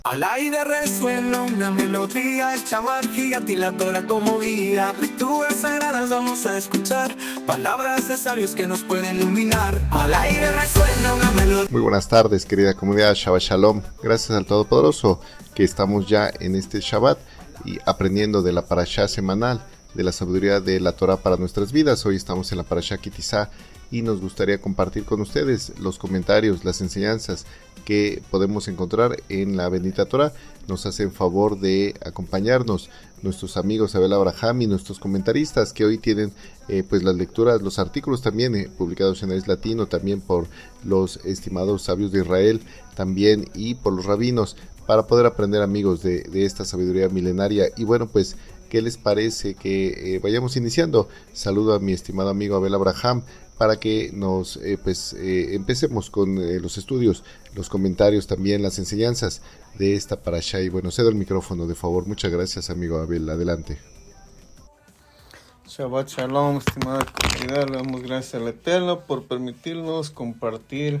Al aire resuena una melodía hecha magia, a ti la Torah como guía. Lecturas sagradas vamos a escuchar, palabras de sabios que nos pueden iluminar. Al aire resuena una melodía. Muy buenas tardes, querida comunidad. Shabbat Shalom. Gracias al Todopoderoso que estamos ya en este Shabbat y aprendiendo de la parashá semanal de la sabiduría de la Torah para nuestras vidas. Hoy estamos en la parashá Ki Tisa y nos gustaría compartir con ustedes los comentarios, las enseñanzas que podemos encontrar en la bendita Torah. Nos hacen favor de acompañarnos nuestros amigos Abel Abraham y nuestros comentaristas que hoy tienen pues las lecturas, los artículos también publicados en el latino, también por los estimados sabios de Israel también y por los rabinos, para poder aprender, amigos, de esta sabiduría milenaria. Y bueno, pues, ¿qué les parece que vayamos iniciando? Saludo a mi estimado amigo Abel Abraham para que nos empecemos con los estudios, los comentarios, también las enseñanzas de esta parashá. Y bueno, cedo el micrófono, de favor. Muchas gracias, amigo Abel. Adelante. Shabbat Shalom, estimada comunidad. Le damos gracias al Eterno por permitirnos compartir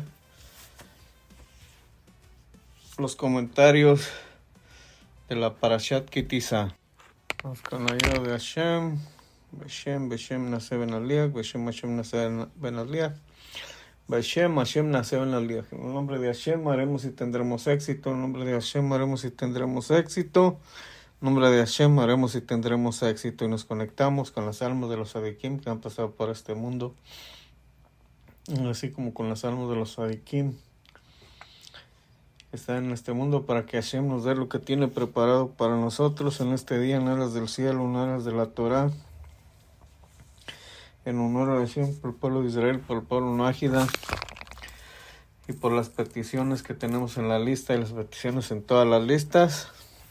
los comentarios de la Parashat Ki Tisa. Vamos con la ayuda de Hashem. Beshem Nase Ben Aliach, Beshem Hashem Nase Ben Aliach, Beshem Hashem Nase Ben Aliach. En el nombre de Hashem haremos y tendremos éxito. En el nombre de Hashem haremos y tendremos éxito. En nombre de Hashem haremos y tendremos éxito. Y nos conectamos con las almas de los Sadikim que han pasado por este mundo, así como con las almas de los Sadikim que están en este mundo, para que Hashem nos dé lo que tiene preparado para nosotros en este día, en aras del cielo, en aras de la Torah, en honor a Hashem, por el pueblo de Israel, por el pueblo nájida, y por las peticiones que tenemos en la lista y las peticiones en todas las listas.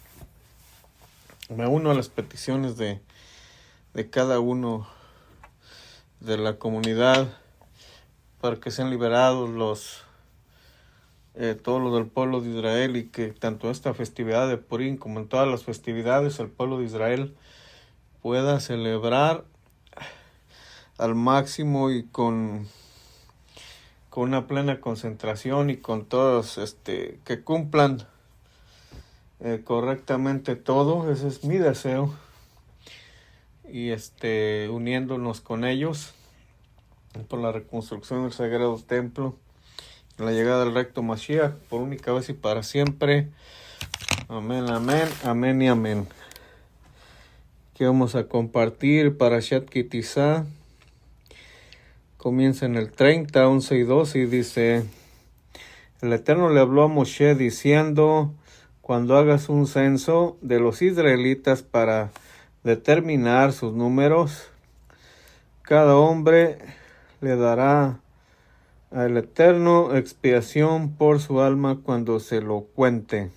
Me uno a las peticiones de cada uno de la comunidad para que sean liberados todos los del pueblo de Israel, y que tanto en esta festividad de Purim como en todas las festividades el pueblo de Israel pueda celebrar al máximo y con una plena concentración, y con todos que cumplan correctamente todo. Ese es mi deseo, y uniéndonos con ellos por la reconstrucción del sagrado templo, la llegada del recto Mashiach, por única vez y para siempre. Amén, amén, amén y amén. Que vamos a compartir Parashat Ki Tisa. Comienza en el 30, 11 y 12 y dice: el Eterno le habló a Moshe diciendo: cuando hagas un censo de los israelitas para determinar sus números, cada hombre le dará al Eterno expiación por su alma cuando se lo cuente,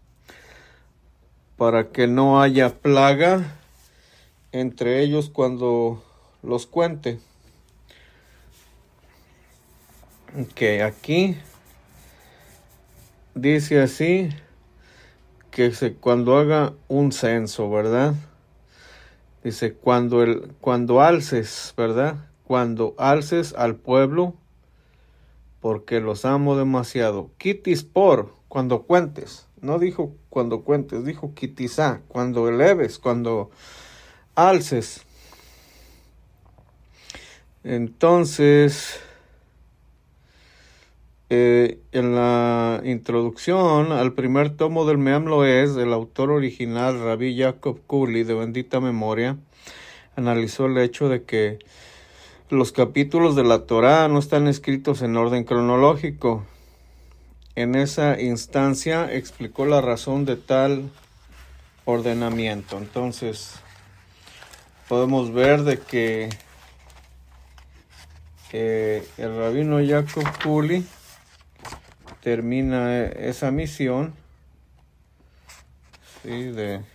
para que no haya plaga entre ellos cuando los cuente. Que aquí dice así, que cuando haga un censo, ¿verdad? Dice cuando alces, ¿verdad? Cuando alces al pueblo, porque los amo demasiado. Quitis por, cuando cuentes. No dijo cuando cuentes, dijo quitisá, cuando eleves, cuando alces. Entonces, en la introducción al primer tomo del Meam Loez, el autor original, Rabbi Jacob Kuli, de bendita memoria, analizó el hecho de que los capítulos de la Torá no están escritos en orden cronológico. En esa instancia explicó la razón de tal ordenamiento. Entonces, podemos ver de que el rabino Jacob Kuli termina esa misión, ¿sí?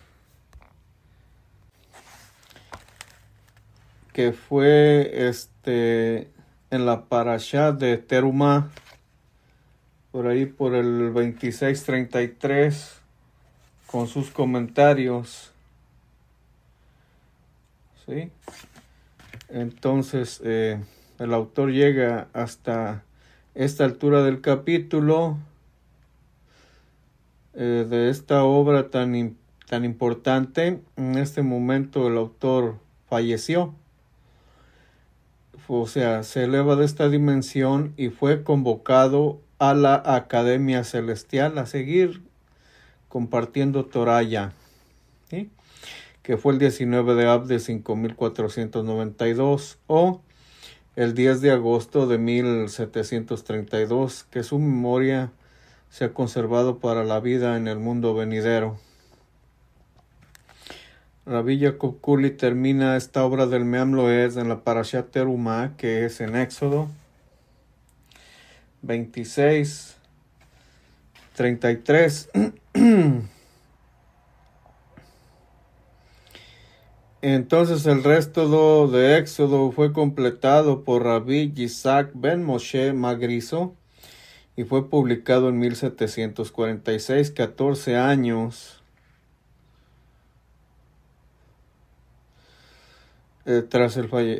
Que fue en la parashá de Terumá, por ahí por el 26:33, con sus comentarios, ¿sí? Entonces el autor llega hasta esta altura del capítulo de esta obra tan importante. En este momento el autor falleció. O sea, se eleva de esta dimensión y fue convocado a la Academia Celestial a seguir compartiendo Toraya, ¿sí? Que fue el 19 de Ab de 5492 o el 10 de agosto de 1732, que su memoria se ha conservado para la vida en el mundo venidero. Rabbi Jacob Kuli termina esta obra del Meam Loez en la Parashat Terumá, que es en Éxodo 26, 33. Entonces el resto de Éxodo fue completado por Rabbi Yitzhak ben Moshe Magrizo y fue publicado en 1746, 14 años tras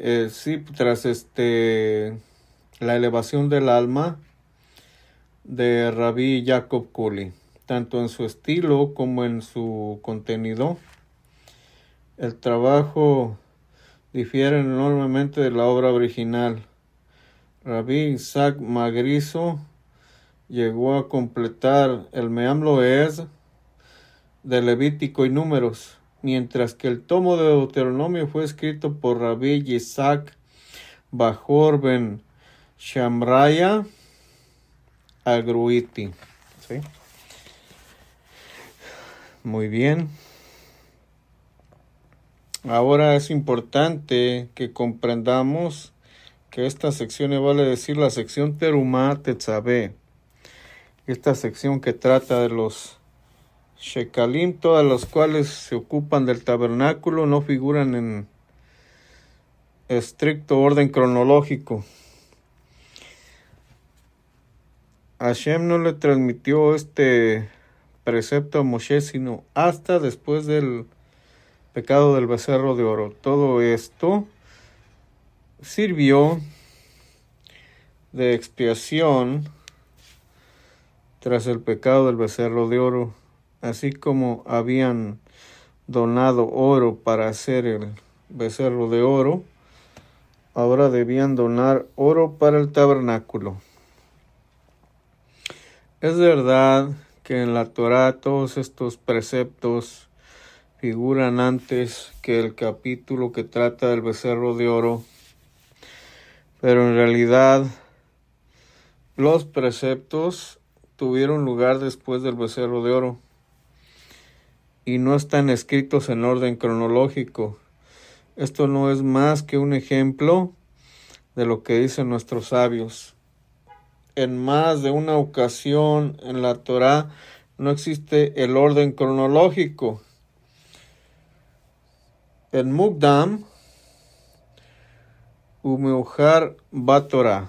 la elevación del alma de Rabbi Jacob Kuli, tanto en su estilo como en su contenido. El trabajo difiere enormemente de la obra original. Rabbi Isaac Magrizo llegó a completar el Meam Loez de Levítico y Números, mientras que el tomo de Deuteronomio fue escrito por Rabbi Isaac Bajor ben Shamraya Agruiti. ¿Sí? Muy bien. Ahora es importante que comprendamos que esta sección vale decir la sección Terumá Tetzabé. Esta sección que trata de los Shekalim, todas las cuales se ocupan del tabernáculo, no figuran en estricto orden cronológico. Hashem no le transmitió este precepto a Moshe sino hasta después del pecado del becerro de oro. Todo esto sirvió de expiación tras el pecado del becerro de oro. Así como habían donado oro para hacer el becerro de oro, ahora debían donar oro para el tabernáculo. Es verdad que en la Torá todos estos preceptos figuran antes que el capítulo que trata del becerro de oro, pero en realidad los preceptos tuvieron lugar después del becerro de oro y no están escritos en orden cronológico. Esto no es más que un ejemplo de lo que dicen nuestros sabios. En más de una ocasión en la Torá no existe el orden cronológico. En Mukdam Umeujar Batorá.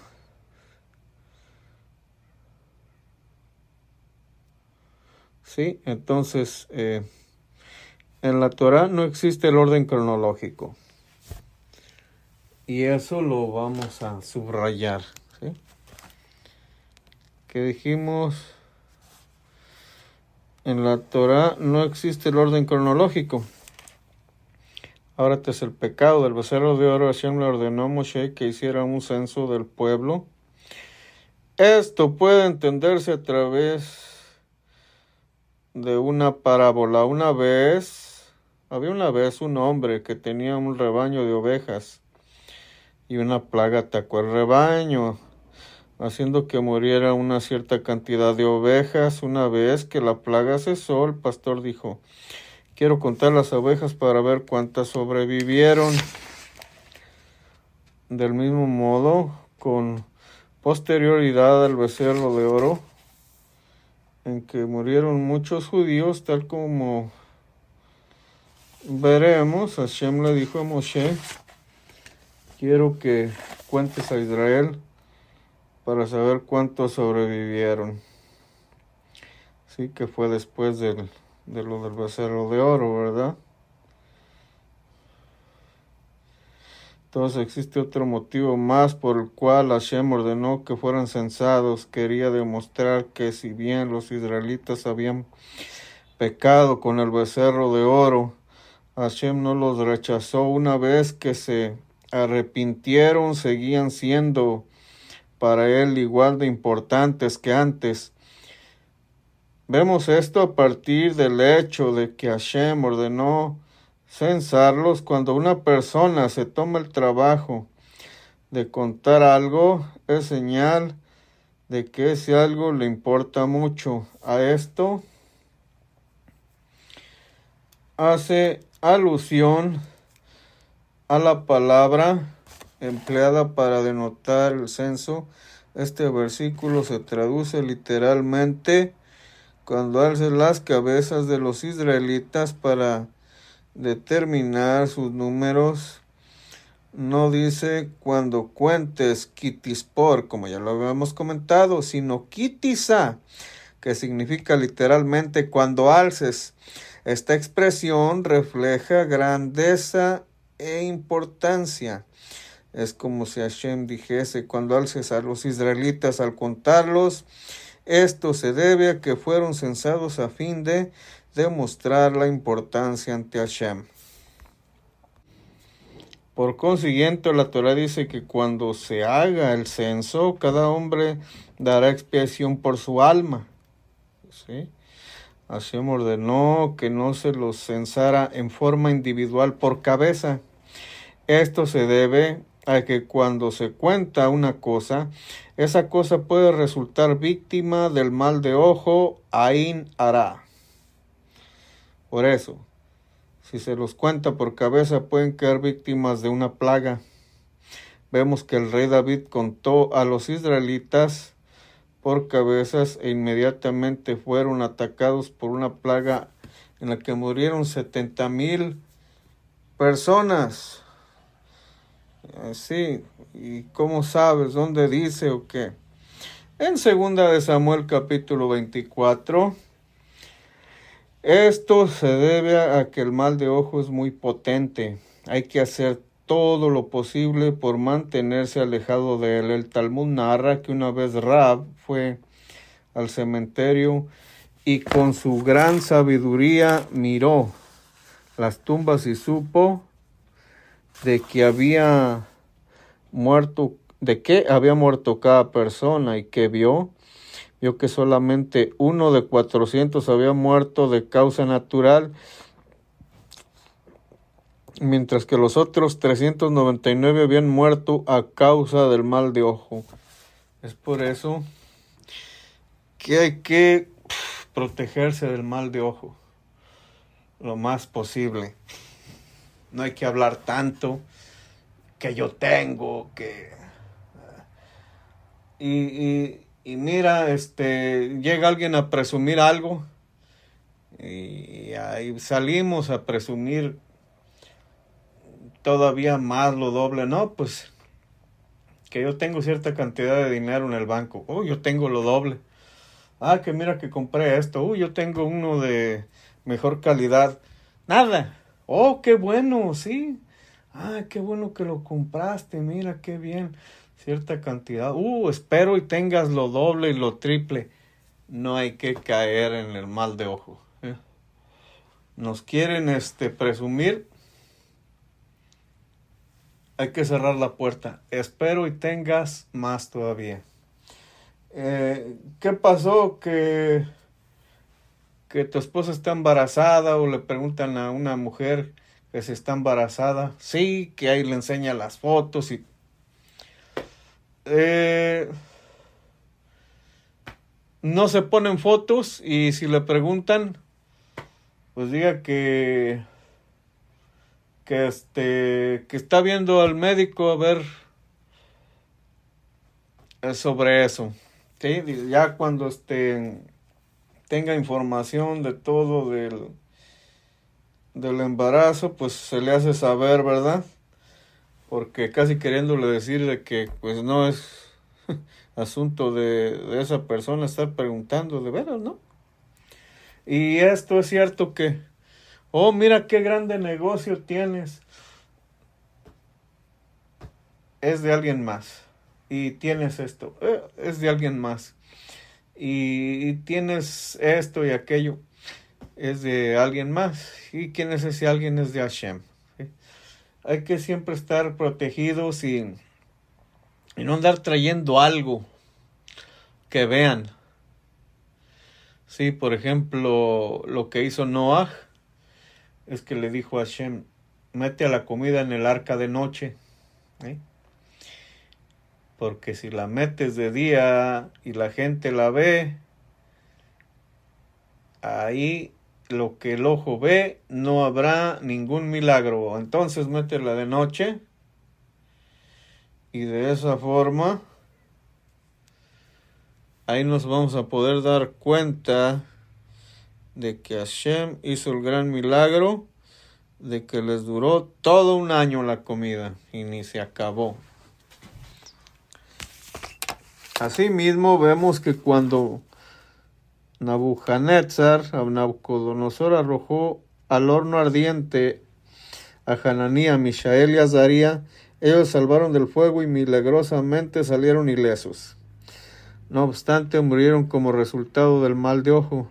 Sí, entonces en la Torá no existe el orden cronológico. Y eso lo vamos a subrayar. ¿Sí? Que dijimos, en la Torá no existe el orden cronológico. Ahora tras el pecado del becerro de oro, Hashem le ordenó a Moshe que hiciera un censo del pueblo. Esto puede entenderse a través de una parábola. Había una vez un hombre que tenía un rebaño de ovejas y una plaga atacó el rebaño, haciendo que muriera una cierta cantidad de ovejas. Una vez que la plaga cesó, el pastor dijo: quiero contar las ovejas para ver cuántas sobrevivieron. Del mismo modo, con posterioridad al becerro de oro, en que murieron muchos judíos, tal como veremos, Hashem le dijo a Moshe: quiero que cuentes a Israel para saber cuántos sobrevivieron. Sí, que fue después de lo del becerro de oro, ¿verdad? Entonces existe otro motivo más por el cual Hashem ordenó que fueran censados. Quería demostrar que si bien los israelitas habían pecado con el becerro de oro, Hashem no los rechazó. Una vez que se arrepintieron, seguían siendo para él igual de importantes que antes. Vemos esto a partir del hecho de que Hashem ordenó censarlos. Cuando una persona se toma el trabajo de contar algo, es señal de que ese algo le importa mucho. A esto hace alusión a la palabra empleada para denotar el censo. Este versículo se traduce literalmente: cuando alces las cabezas de los israelitas para determinar sus números. No dice cuando cuentes kitispor, como ya lo habíamos comentado, sino kitisa, que significa literalmente cuando alces. Esta expresión refleja grandeza e importancia. Es como si Hashem dijese: cuando alces a los israelitas al contarlos, esto se debe a que fueron censados a fin de demostrar la importancia ante Hashem. Por consiguiente, la Torah dice que cuando se haga el censo, cada hombre dará expiación por su alma. ¿Sí? Hashem ordenó que no se los censara en forma individual por cabeza. Esto se debe a que cuando se cuenta una cosa, esa cosa puede resultar víctima del mal de ojo, Ain Ara. Por eso, si se los cuenta por cabeza, pueden quedar víctimas de una plaga. Vemos que el rey David contó a los israelitas por cabezas e inmediatamente fueron atacados por una plaga en la que murieron 70,000 personas. Sí, ¿y cómo sabes? ¿Dónde dice o qué? En 2 de Samuel capítulo 24, esto se debe a que el mal de ojo es muy potente. Hay que hacer todo lo posible por mantenerse alejado de él. El Talmud narra que una vez Rab fue al cementerio y con su gran sabiduría miró las tumbas y supo de que había muerto cada persona. ¿Y que vio? Vio que solamente uno de 400 había muerto de causa natural, mientras que los otros 399 habían muerto a causa del mal de ojo. Es por eso que hay que protegerse del mal de ojo lo más posible. No hay que hablar tanto que yo tengo, que... Y mira, llega alguien a presumir algo y ahí salimos a presumir todavía más lo doble. No, pues que yo tengo cierta cantidad de dinero en el banco. Oh, yo tengo lo doble. Ah, que mira que compré esto. Yo tengo uno de mejor calidad. Nada. Oh, qué bueno, sí. Ah, qué bueno que lo compraste. Mira, qué bien. Cierta cantidad. Espero y tengas lo doble y lo triple. No hay que caer en el mal de ojo. Nos quieren presumir. Hay que cerrar la puerta. Espero y tengas más todavía. ¿Qué pasó? Que tu esposa está embarazada, o le preguntan a una mujer que si está embarazada. Sí, que ahí le enseña las fotos y no se ponen fotos, y si le preguntan, pues diga que está viendo al médico a ver sobre eso. ¿Sí? Ya cuando tenga información de todo del embarazo, pues se le hace saber, ¿verdad? Porque casi queriéndole decir de que pues no es asunto de esa persona estar preguntando, de veras, ¿no? Y esto es cierto que, mira qué grande negocio tienes. es de alguien más. Y tienes esto, es de alguien más. Y tienes esto y aquello, es de alguien más. ¿Y quién es ese alguien? Es de Hashem. ¿Sí? Hay que siempre estar protegidos y no andar trayendo algo que vean. Sí, por ejemplo, lo que hizo Noah es que le dijo a Hashem, mete a la comida en el arca de noche. ¿Sí? Porque si la metes de día y la gente la ve, ahí lo que el ojo ve, no habrá ningún milagro. Entonces métela de noche y de esa forma ahí nos vamos a poder dar cuenta de que Hashem hizo el gran milagro de que les duró todo un año la comida y ni se acabó. Asimismo vemos que cuando Nabucodonosor arrojó al horno ardiente a Hananías, Mishael y Azaría, ellos salvaron del fuego y milagrosamente salieron ilesos. No obstante, murieron como resultado del mal de ojo.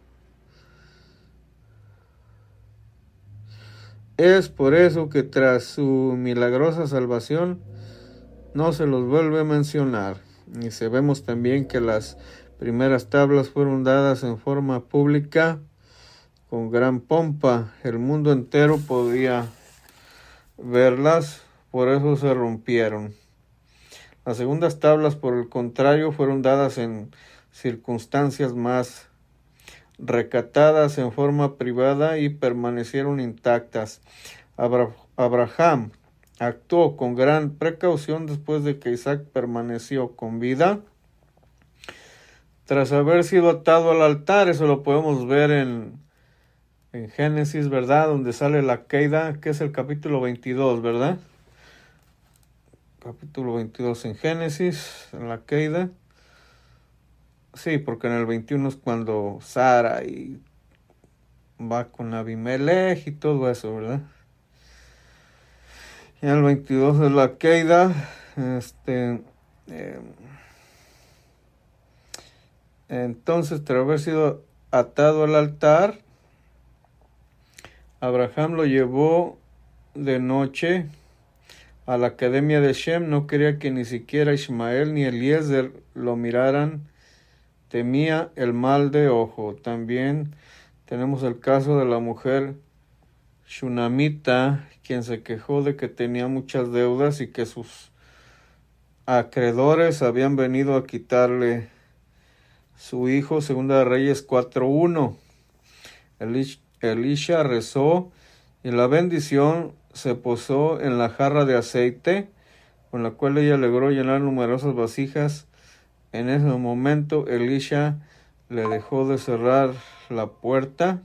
Es por eso que tras su milagrosa salvación no se los vuelve a mencionar. Y sabemos también que las primeras tablas fueron dadas en forma pública con gran pompa. El mundo entero podía verlas, por eso se rompieron. Las segundas tablas, por el contrario, fueron dadas en circunstancias más recatadas en forma privada y permanecieron intactas. Abraham actuó con gran precaución después de que Isaac permaneció con vida. Tras haber sido atado al altar, eso lo podemos ver en Génesis, ¿verdad? Donde sale la caída, que es el capítulo 22, ¿verdad? Capítulo 22 en Génesis, en la caída. Sí, porque en el 21 es cuando Sara y va con Abimelech y todo eso, ¿verdad? Y en el 22 es la caída. Entonces, tras haber sido atado al altar, Abraham lo llevó de noche a la academia de Shem. No quería que ni siquiera Ismael ni Eliezer lo miraran. Temía el mal de ojo. También tenemos el caso de la mujer Shunamita, quien se quejó de que tenía muchas deudas y que sus acreedores habían venido a quitarle su hijo. Segunda de Reyes 4:1. Elisha rezó y la bendición se posó en la jarra de aceite, con la cual ella logró llenar numerosas vasijas. En ese momento Elisha le dejó de cerrar la puerta.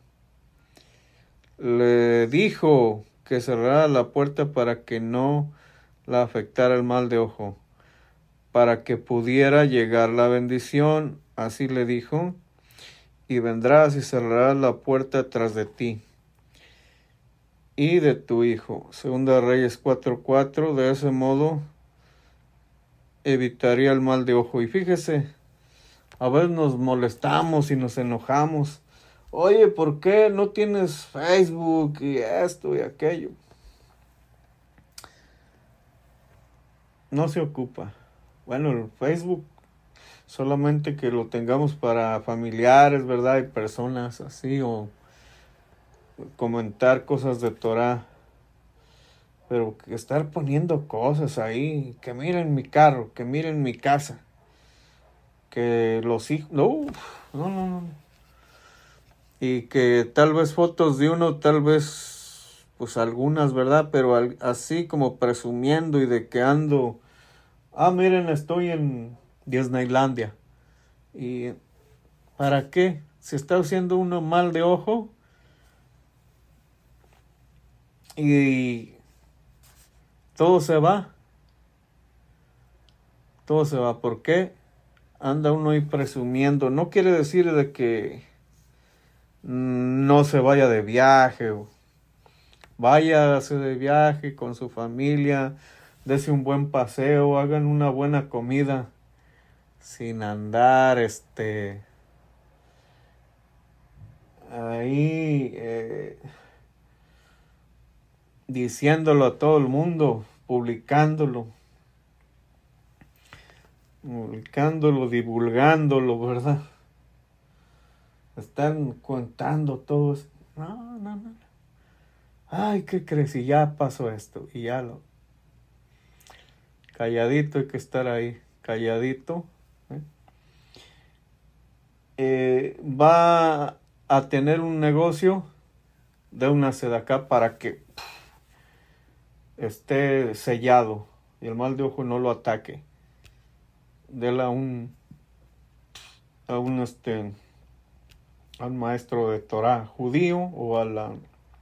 Le dijo que cerrara la puerta para que no la afectara el mal de ojo, para que pudiera llegar la bendición. Así le dijo, y vendrás y cerrarás la puerta tras de ti y de tu hijo. Segunda Reyes 4:4. De ese modo evitaría el mal de ojo. Y fíjese, a veces nos molestamos y nos enojamos. Oye, ¿por qué no tienes Facebook y esto y aquello? No se ocupa. Bueno, el Facebook solamente que lo tengamos para familiares, ¿verdad? Y personas así, o comentar cosas de Torah. Pero que estar poniendo cosas ahí, que miren mi carro, que miren mi casa, que los hijos, no. Y que tal vez fotos de uno, tal vez, pues algunas, ¿verdad? Pero así como presumiendo y de que ando, miren, estoy en Disneylandia. ¿Y para qué? Si está haciendo uno mal de ojo y todo se va. ¿Por qué? Anda uno ahí presumiendo. No quiere decir de que no se vaya de viaje. Váyase de viaje con su familia. Dese un buen paseo, hagan una buena comida, sin andar, ahí, diciéndolo a todo el mundo, publicándolo, divulgándolo, ¿verdad? Están contando todo eso. No. Ay, ¿qué crees? Y ya pasó esto. Y ya lo... Calladito hay que estar ahí. Calladito. Va a tener un negocio de una sedacá para que esté sellado y el mal de ojo no lo ataque. Dele a un maestro de Torah judío o a la...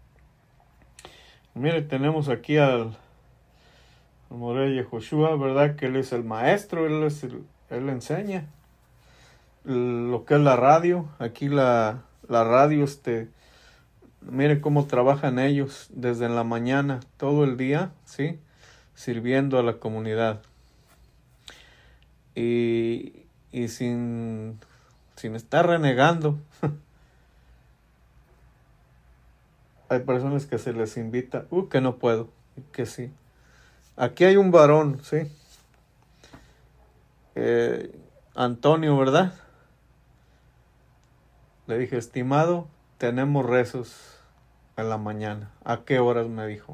Mire, tenemos aquí al Morey Yehoshua, ¿verdad? Que él es el maestro, él enseña lo que es la radio. Aquí la radio, mire cómo trabajan ellos desde la mañana, todo el día, ¿sí? Sirviendo a la comunidad. Y sin estar renegando. Hay personas que se les invita, que no puedo, que sí. Aquí hay un varón, ¿sí? Antonio, ¿verdad? Le dije, estimado, tenemos rezos en la mañana. ¿A qué horas? Me dijo.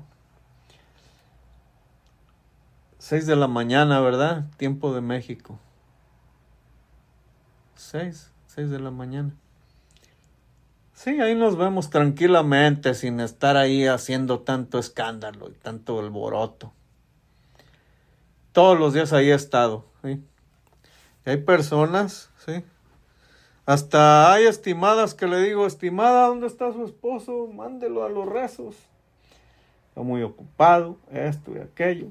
6 de la mañana, ¿verdad? Tiempo de México. 6 de la mañana. Sí, ahí nos vemos tranquilamente, sin estar ahí haciendo tanto escándalo y tanto alboroto. Todos los días ahí he estado, ¿sí? Y hay personas, ¿sí? Hasta hay estimadas que le digo, estimada, ¿dónde está su esposo? Mándelo a los rezos. Está muy ocupado, esto y aquello.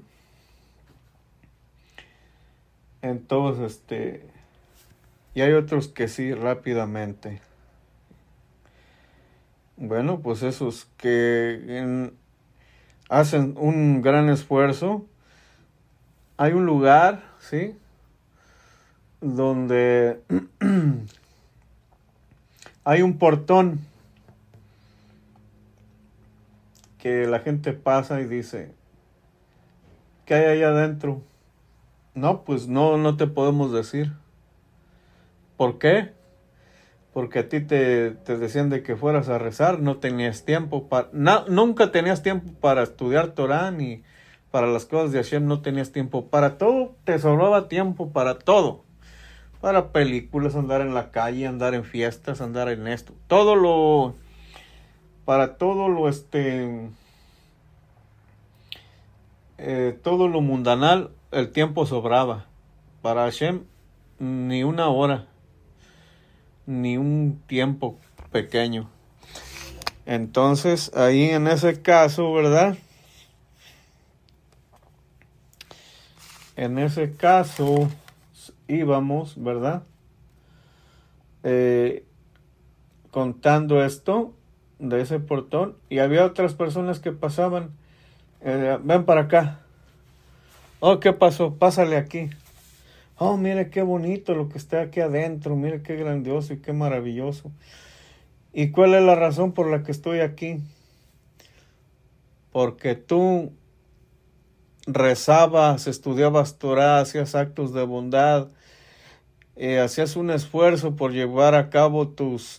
Entonces, y hay otros que sí, rápidamente. Bueno, pues esos que hacen un gran esfuerzo. Hay un lugar, ¿sí? Donde hay un portón que la gente pasa y dice, ¿qué hay allá adentro? No, pues no te podemos decir. ¿Por qué? Porque a ti te decían de que fueras a rezar, no tenías tiempo nunca tenías tiempo para estudiar Torah ni para las cosas de Hashem, no tenías tiempo para todo, te sobraba tiempo para todo, para películas, andar en la calle, andar en fiestas, andar en esto, todo lo mundanal, el tiempo sobraba. Para Hashem, ni una hora, ni un tiempo pequeño. Entonces, ahí en ese caso, ¿verdad? En ese caso íbamos, ¿verdad? Contando esto de ese portón, y había otras personas que pasaban. Ven para acá. Oh, ¿qué pasó? Pásale aquí. Oh, mire qué bonito lo que está aquí adentro, mire qué grandioso y qué maravilloso. ¿Y cuál es la razón por la que estoy aquí? Porque tú rezabas, estudiabas Torah, hacías actos de bondad, hacías un esfuerzo por llevar a cabo tus,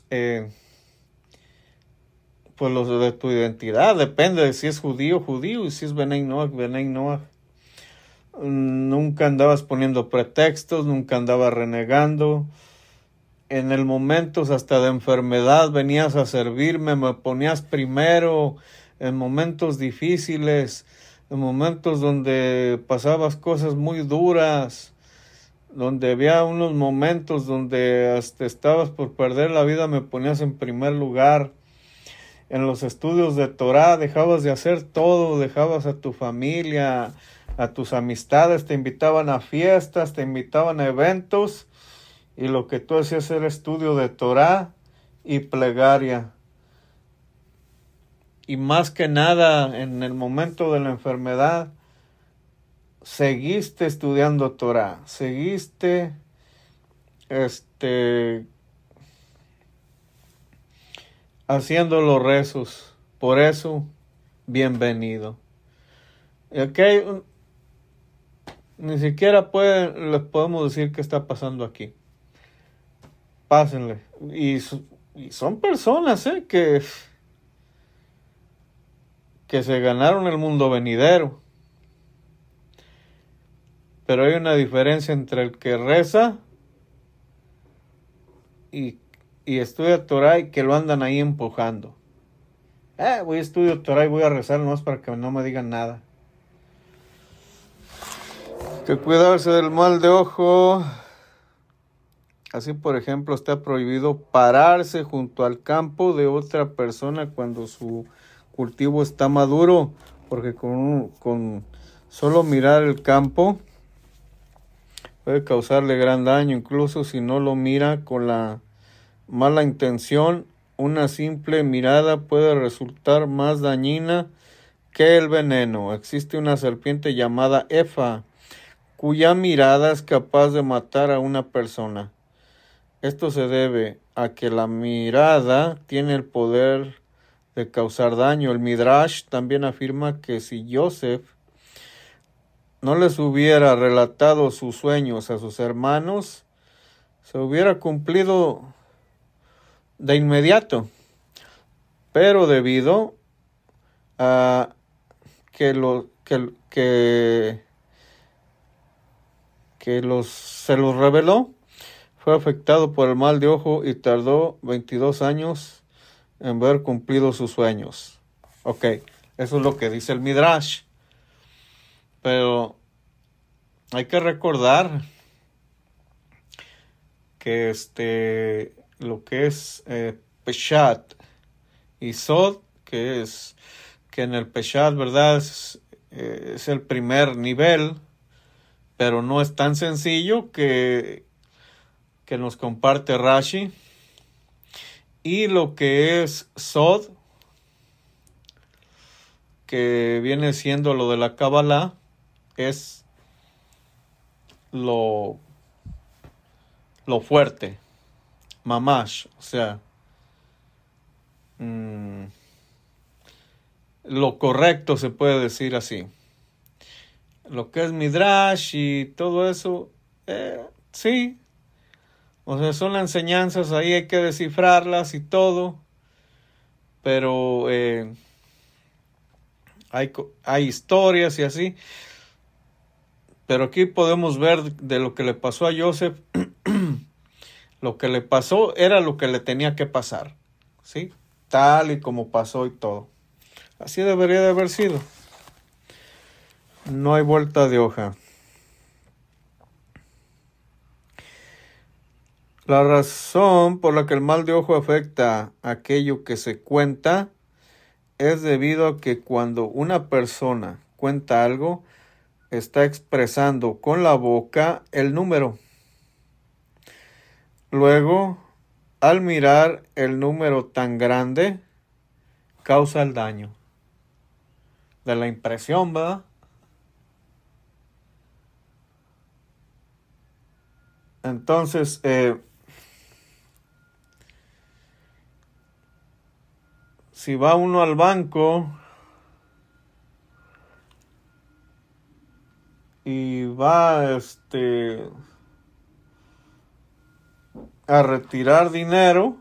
pues los de tu identidad, depende de si es judío, y si es Benei Noach. Nunca andabas poniendo pretextos, nunca andabas renegando. En el momentos hasta de enfermedad venías a servirme, me ponías primero, en momentos difíciles, en momentos donde pasabas cosas muy duras, donde había unos momentos donde hasta estabas por perder la vida, me ponías en primer lugar. En los estudios de Torah dejabas de hacer todo, dejabas a tu familia, a tus amistades, te invitaban a fiestas, te invitaban a eventos, y lo que tú hacías era estudio de Torah y plegaria. Y más que nada, en el momento de la enfermedad, seguiste estudiando Torah, seguiste haciendo los rezos. Por eso, bienvenido. Y aquí ni siquiera les podemos decir qué está pasando aquí. Pásenle. Y son personas que se ganaron el mundo venidero. Pero hay una diferencia entre el que reza y estudia Torah y que lo andan ahí empujando. Voy a estudiar Torah y voy a rezar nomás para que no me digan nada. Que cuidarse del mal de ojo. Así, por ejemplo, está prohibido pararse junto al campo de otra persona cuando su cultivo está maduro, porque con solo mirar el campo puede causarle gran daño. Incluso si no lo mira con la mala intención, una simple mirada puede resultar más dañina que el veneno. Existe una serpiente llamada Efa, cuya mirada es capaz de matar a una persona. Esto se debe a que la mirada tiene el poder de causar daño. El Midrash también afirma que si Yosef no les hubiera relatado sus sueños a sus hermanos, se hubiera cumplido de inmediato. Pero debido a que se los reveló, fue afectado por el mal de ojo y tardó 22 años en ver cumplidos sus sueños. Ok, eso es lo que dice el Midrash. Pero hay que recordar que lo que es Peshat y Sod, que en el Peshat, ¿verdad? Es el primer nivel, pero no es tan sencillo que nos comparte Rashi. Y lo que es Sod, que viene siendo lo de la Kabbalah, es lo fuerte, mamash, o sea, lo correcto, se puede decir así. Lo que es Midrash y todo eso, sí, o sea, son las enseñanzas, ahí hay que descifrarlas y todo, pero hay historias y así. Pero aquí podemos ver de lo que le pasó a Yosef. Lo que le pasó era lo que le tenía que pasar, ¿sí? Tal y como pasó y todo. Así debería de haber sido. No hay vuelta de hoja. La razón por la que el mal de ojo afecta a aquello que se cuenta es debido a que cuando una persona cuenta algo, está expresando con la boca el número. Luego, al mirar el número tan grande, causa el daño de la impresión, ¿verdad? Entonces, si va uno al banco y va a retirar dinero,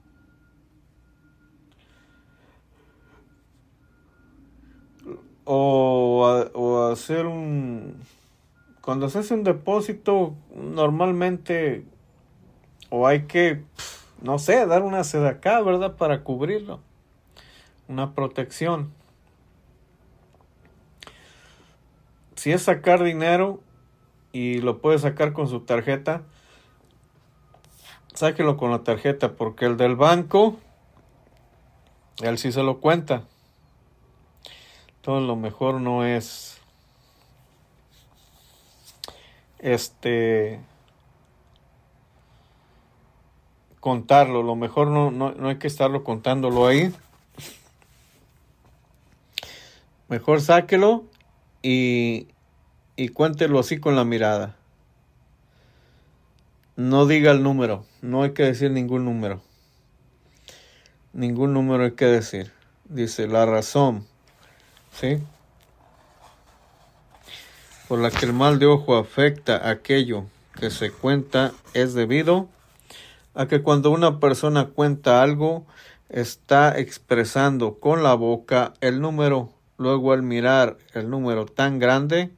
o hacer cuando se hace un depósito, normalmente o hay que, no sé, dar una sedacá, ¿verdad? Para cubrirlo, una protección. Si es sacar dinero y lo puede sacar con su tarjeta, sáquelo con la tarjeta, porque el del banco, él sí se lo cuenta. Entonces lo mejor no es contarlo, lo mejor no hay que estarlo contándolo ahí. Mejor sáquelo y y cuéntelo así con la mirada. No diga el número, no hay que decir ningún número. Ningún número hay que decir. Dice la razón, ¿sí?, por la que el mal de ojo afecta a aquello que se cuenta es debido a que cuando una persona cuenta algo, está expresando con la boca el número. Luego, al mirar el número tan grande,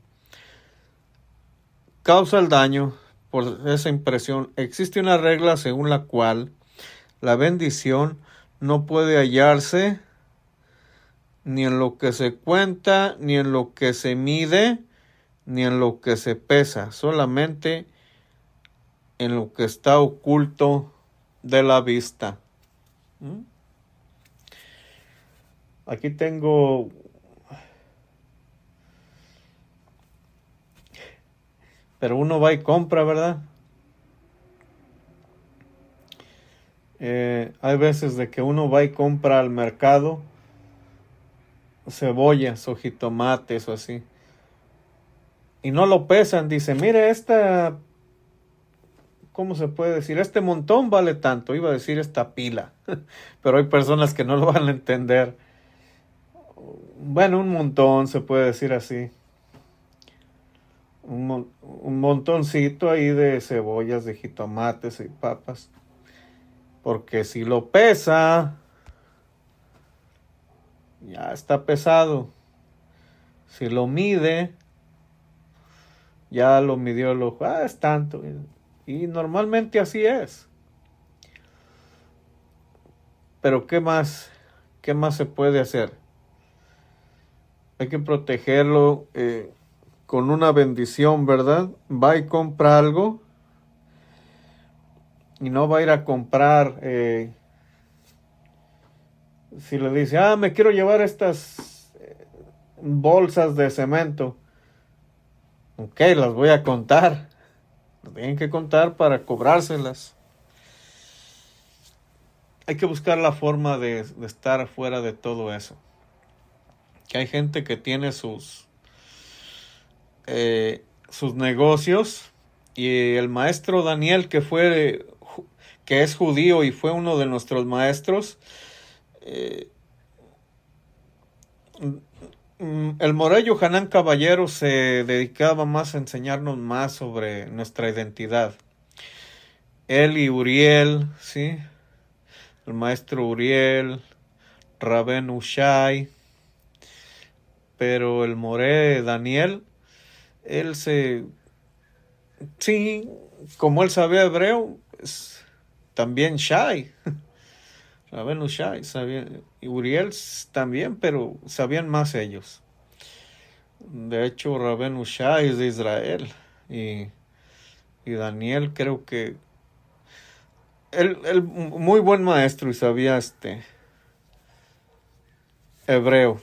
causa el daño por esa impresión. Existe una regla según la cual la bendición no puede hallarse ni en lo que se cuenta, ni en lo que se mide, ni en lo que se pesa, solamente en lo que está oculto de la vista. Aquí tengo pero uno va y compra, ¿verdad? Hay veces de que uno va y compra al mercado cebollas o jitomates o así, y no lo pesan. Dice, mire, ¿cómo se puede decir? Este montón vale tanto. Iba a decir esta pila, pero hay personas que no lo van a entender. Bueno, un montón se puede decir así. Un montoncito ahí de cebollas, de jitomates y papas. Porque si lo pesa, ya está pesado. Si lo mide, ya lo midió el ojo. Es tanto. Y normalmente así es. Pero ¿qué más se puede hacer? Hay que protegerlo con una bendición, ¿verdad? Va y compra algo y no va a ir a comprar. Si le dice, me quiero llevar estas bolsas de cemento. Ok, las voy a contar. Las tienen que contar para cobrárselas. Hay que buscar la forma de estar fuera de todo eso. Que hay gente que tiene sus negocios, y el maestro Daniel, que es judío y fue uno de nuestros maestros, el Moré Yohanan Caballero se dedicaba más a enseñarnos más sobre nuestra identidad. Él y Uriel, ¿sí? El maestro Uriel, Rabén Ushai, pero el Moré Daniel, sí, como él sabía hebreo, también Shai, Rabén Ushai, sabía, y Uriel también, pero sabían más ellos. De hecho, Rabén Ushai es de Israel, y Daniel creo que él muy buen maestro y sabía hebreo.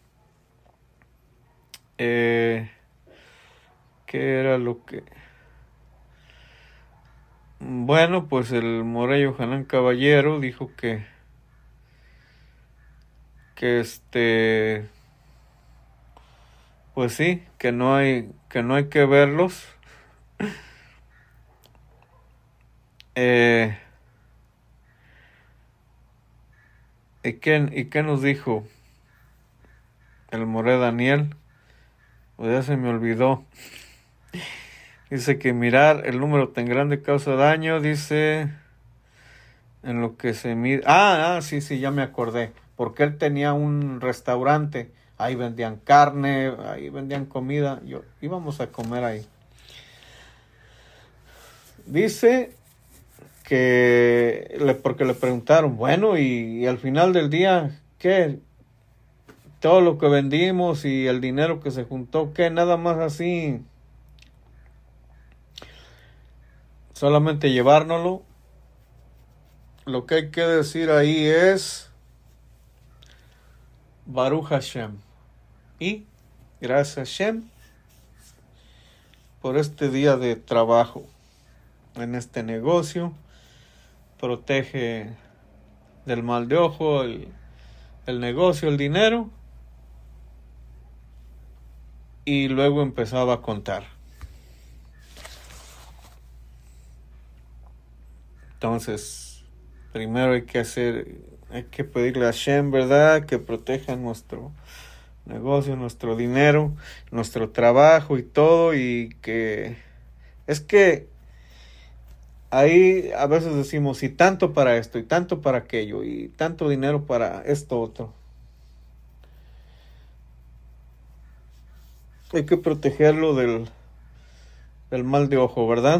¿Qué era lo que? Bueno, pues el Moré Yohanan Caballero dijo que pues sí, que no hay que verlos. ¿Y qué nos dijo el Moré Daniel? Pues ya se me olvidó. Dice que mirar el número tan grande causa daño, dice, en lo que se mide. Sí, ya me acordé. Porque él tenía un restaurante, ahí vendían carne, ahí vendían comida, íbamos a comer ahí. Dice porque le preguntaron, bueno, y al final del día, ¿qué? Todo lo que vendimos y el dinero que se juntó, ¿qué? Nada más así, solamente llevárnoslo. Lo que hay que decir ahí es Baruch Hashem. Y gracias Hashem por este día de trabajo en este negocio. Protege del mal de ojo el negocio, el dinero. y luego empezaba a contar. Entonces, primero hay que pedirle a Hashem, ¿verdad?, que proteja nuestro negocio, nuestro dinero, nuestro trabajo y todo, y es que ahí a veces decimos, y tanto para esto, y tanto para aquello, y tanto dinero para esto otro. Hay que protegerlo del mal de ojo, ¿verdad?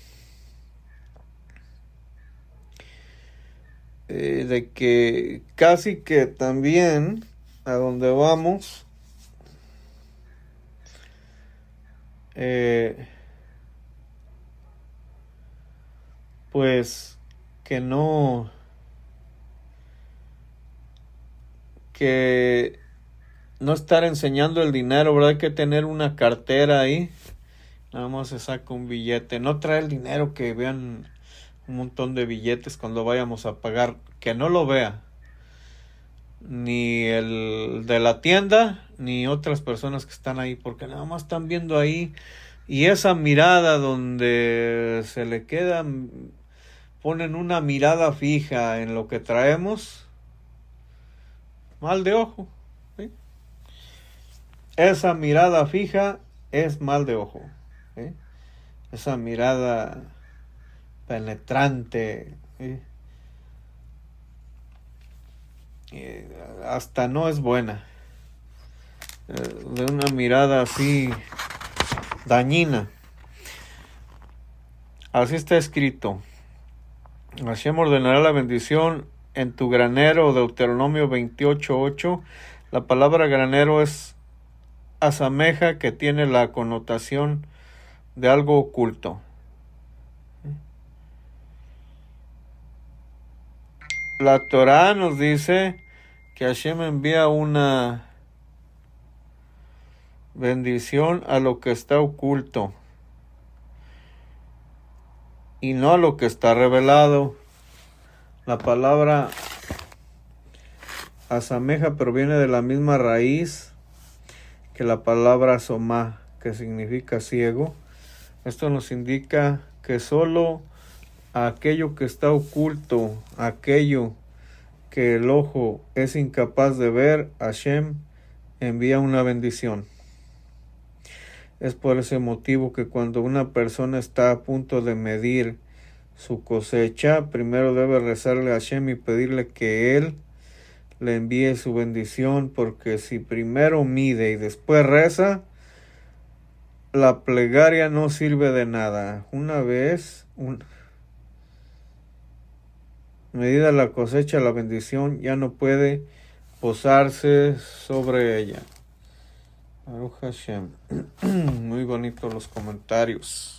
De que casi que también a donde vamos, pues que no estar enseñando el dinero, ¿verdad? Hay que tener una cartera ahí, nada más se saca un billete, no traer el dinero, que vean un montón de billetes cuando vayamos a pagar, que no lo vea ni el de la tienda ni otras personas que están ahí, porque nada más están viendo ahí, y esa mirada donde se le quedan, ponen una mirada fija en lo que traemos, mal de ojo, ¿sí? Esa mirada fija es mal de ojo, ¿sí? Esa mirada penetrante, ¿sí? Hasta no es buena, de una mirada así dañina. Así está escrito: Hashem ordenará la bendición en tu granero, Deuteronomio 28:8. La palabra granero es asameja, que tiene la connotación de algo oculto. La Torá nos dice que Hashem envía una bendición a lo que está oculto y no a lo que está revelado. La palabra asameja proviene de la misma raíz que la palabra somá, que significa ciego. Esto nos indica que solo aquello que está oculto, aquello que el ojo es incapaz de ver, Hashem envía una bendición. Es por ese motivo que cuando una persona está a punto de medir su cosecha, primero debe rezarle a Hashem y pedirle que Él le envíe su bendición, porque si primero mide y después reza, la plegaria no sirve de nada. Una vez medida la cosecha, la bendición ya no puede posarse sobre ella. Baruch Hashem. Muy bonitos los comentarios.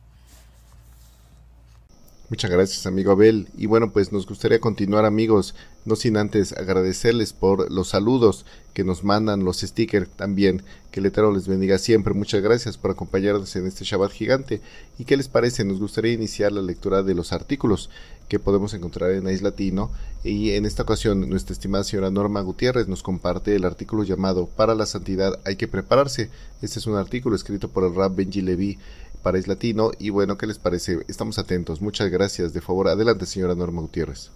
Muchas gracias, amigo Abel. Y bueno, pues nos gustaría continuar, amigos, no sin antes agradecerles por los saludos que nos mandan, los stickers también. Que el Eterno les bendiga siempre. Muchas gracias por acompañarnos en este Shabbat gigante. ¿Y qué les parece? Nos gustaría iniciar la lectura de los artículos que podemos encontrar en Ais Latino. Y en esta ocasión, nuestra estimada señora Norma Gutiérrez nos comparte el artículo llamado Para la santidad hay que prepararse. Este es un artículo escrito por el Rab Benji Levi para Ais Latino. Y bueno, ¿qué les parece? Estamos atentos. Muchas gracias. De favor, adelante, señora Norma Gutiérrez.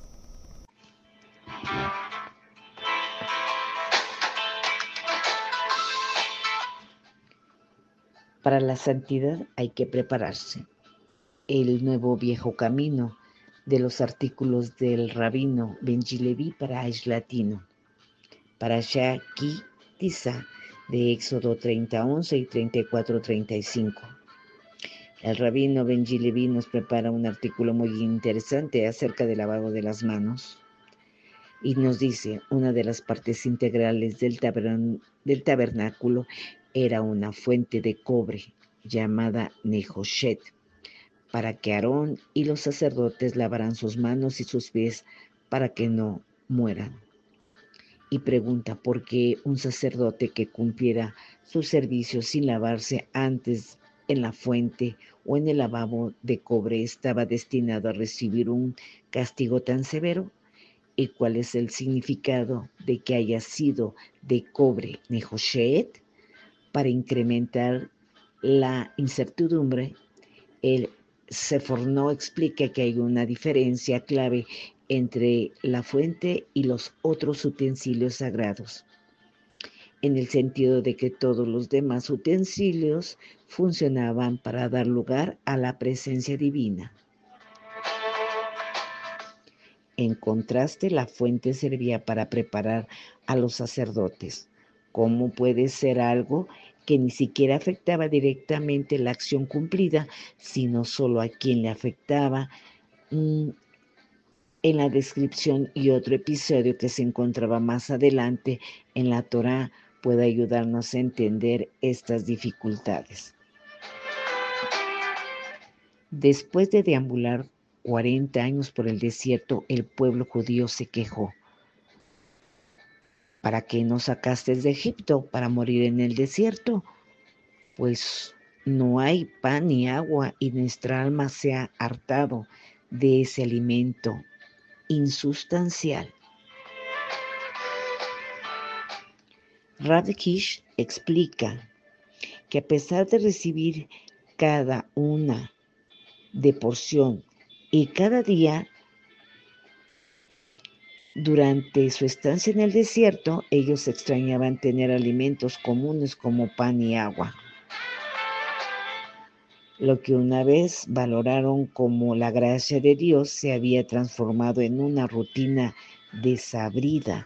Para la santidad hay que prepararse. El nuevo viejo camino de los artículos del rabino Benji Levi para Ais Latino. Parashá Ki Tisa de Éxodo 30:11 y 34:35. El rabino Benji Levi nos prepara un artículo muy interesante acerca del lavado de las manos y nos dice: una de las partes integrales del tabernáculo era una fuente de cobre llamada Nehoshet, para que Aarón y los sacerdotes lavaran sus manos y sus pies para que no mueran. Y pregunta por qué un sacerdote que cumpliera su servicio sin lavarse antes en la fuente o en el lavabo de cobre estaba destinado a recibir un castigo tan severo. ¿Y cuál es el significado de que haya sido de cobre Nehoshet? Para incrementar la incertidumbre, el Sefor No explica que hay una diferencia clave entre la fuente y los otros utensilios sagrados, en el sentido de que todos los demás utensilios funcionaban para dar lugar a la presencia divina. En contraste, la fuente servía para preparar a los sacerdotes. ¿Cómo puede ser algo que ni siquiera afectaba directamente la acción cumplida, sino solo a quien le afectaba? En la descripción y otro episodio que se encontraba más adelante en la Torá puede ayudarnos a entender estas dificultades. Después de deambular 40 años por el desierto, el pueblo judío se quejó. ¿Para qué nos sacaste de Egipto? ¿Para morir en el desierto? Pues no hay pan ni agua y nuestra alma se ha hartado de ese alimento insustancial. Rav Kish explica que a pesar de recibir cada una de porción y cada día durante su estancia en el desierto, ellos extrañaban tener alimentos comunes como pan y agua. Lo que una vez valoraron como la gracia de Dios se había transformado en una rutina desabrida.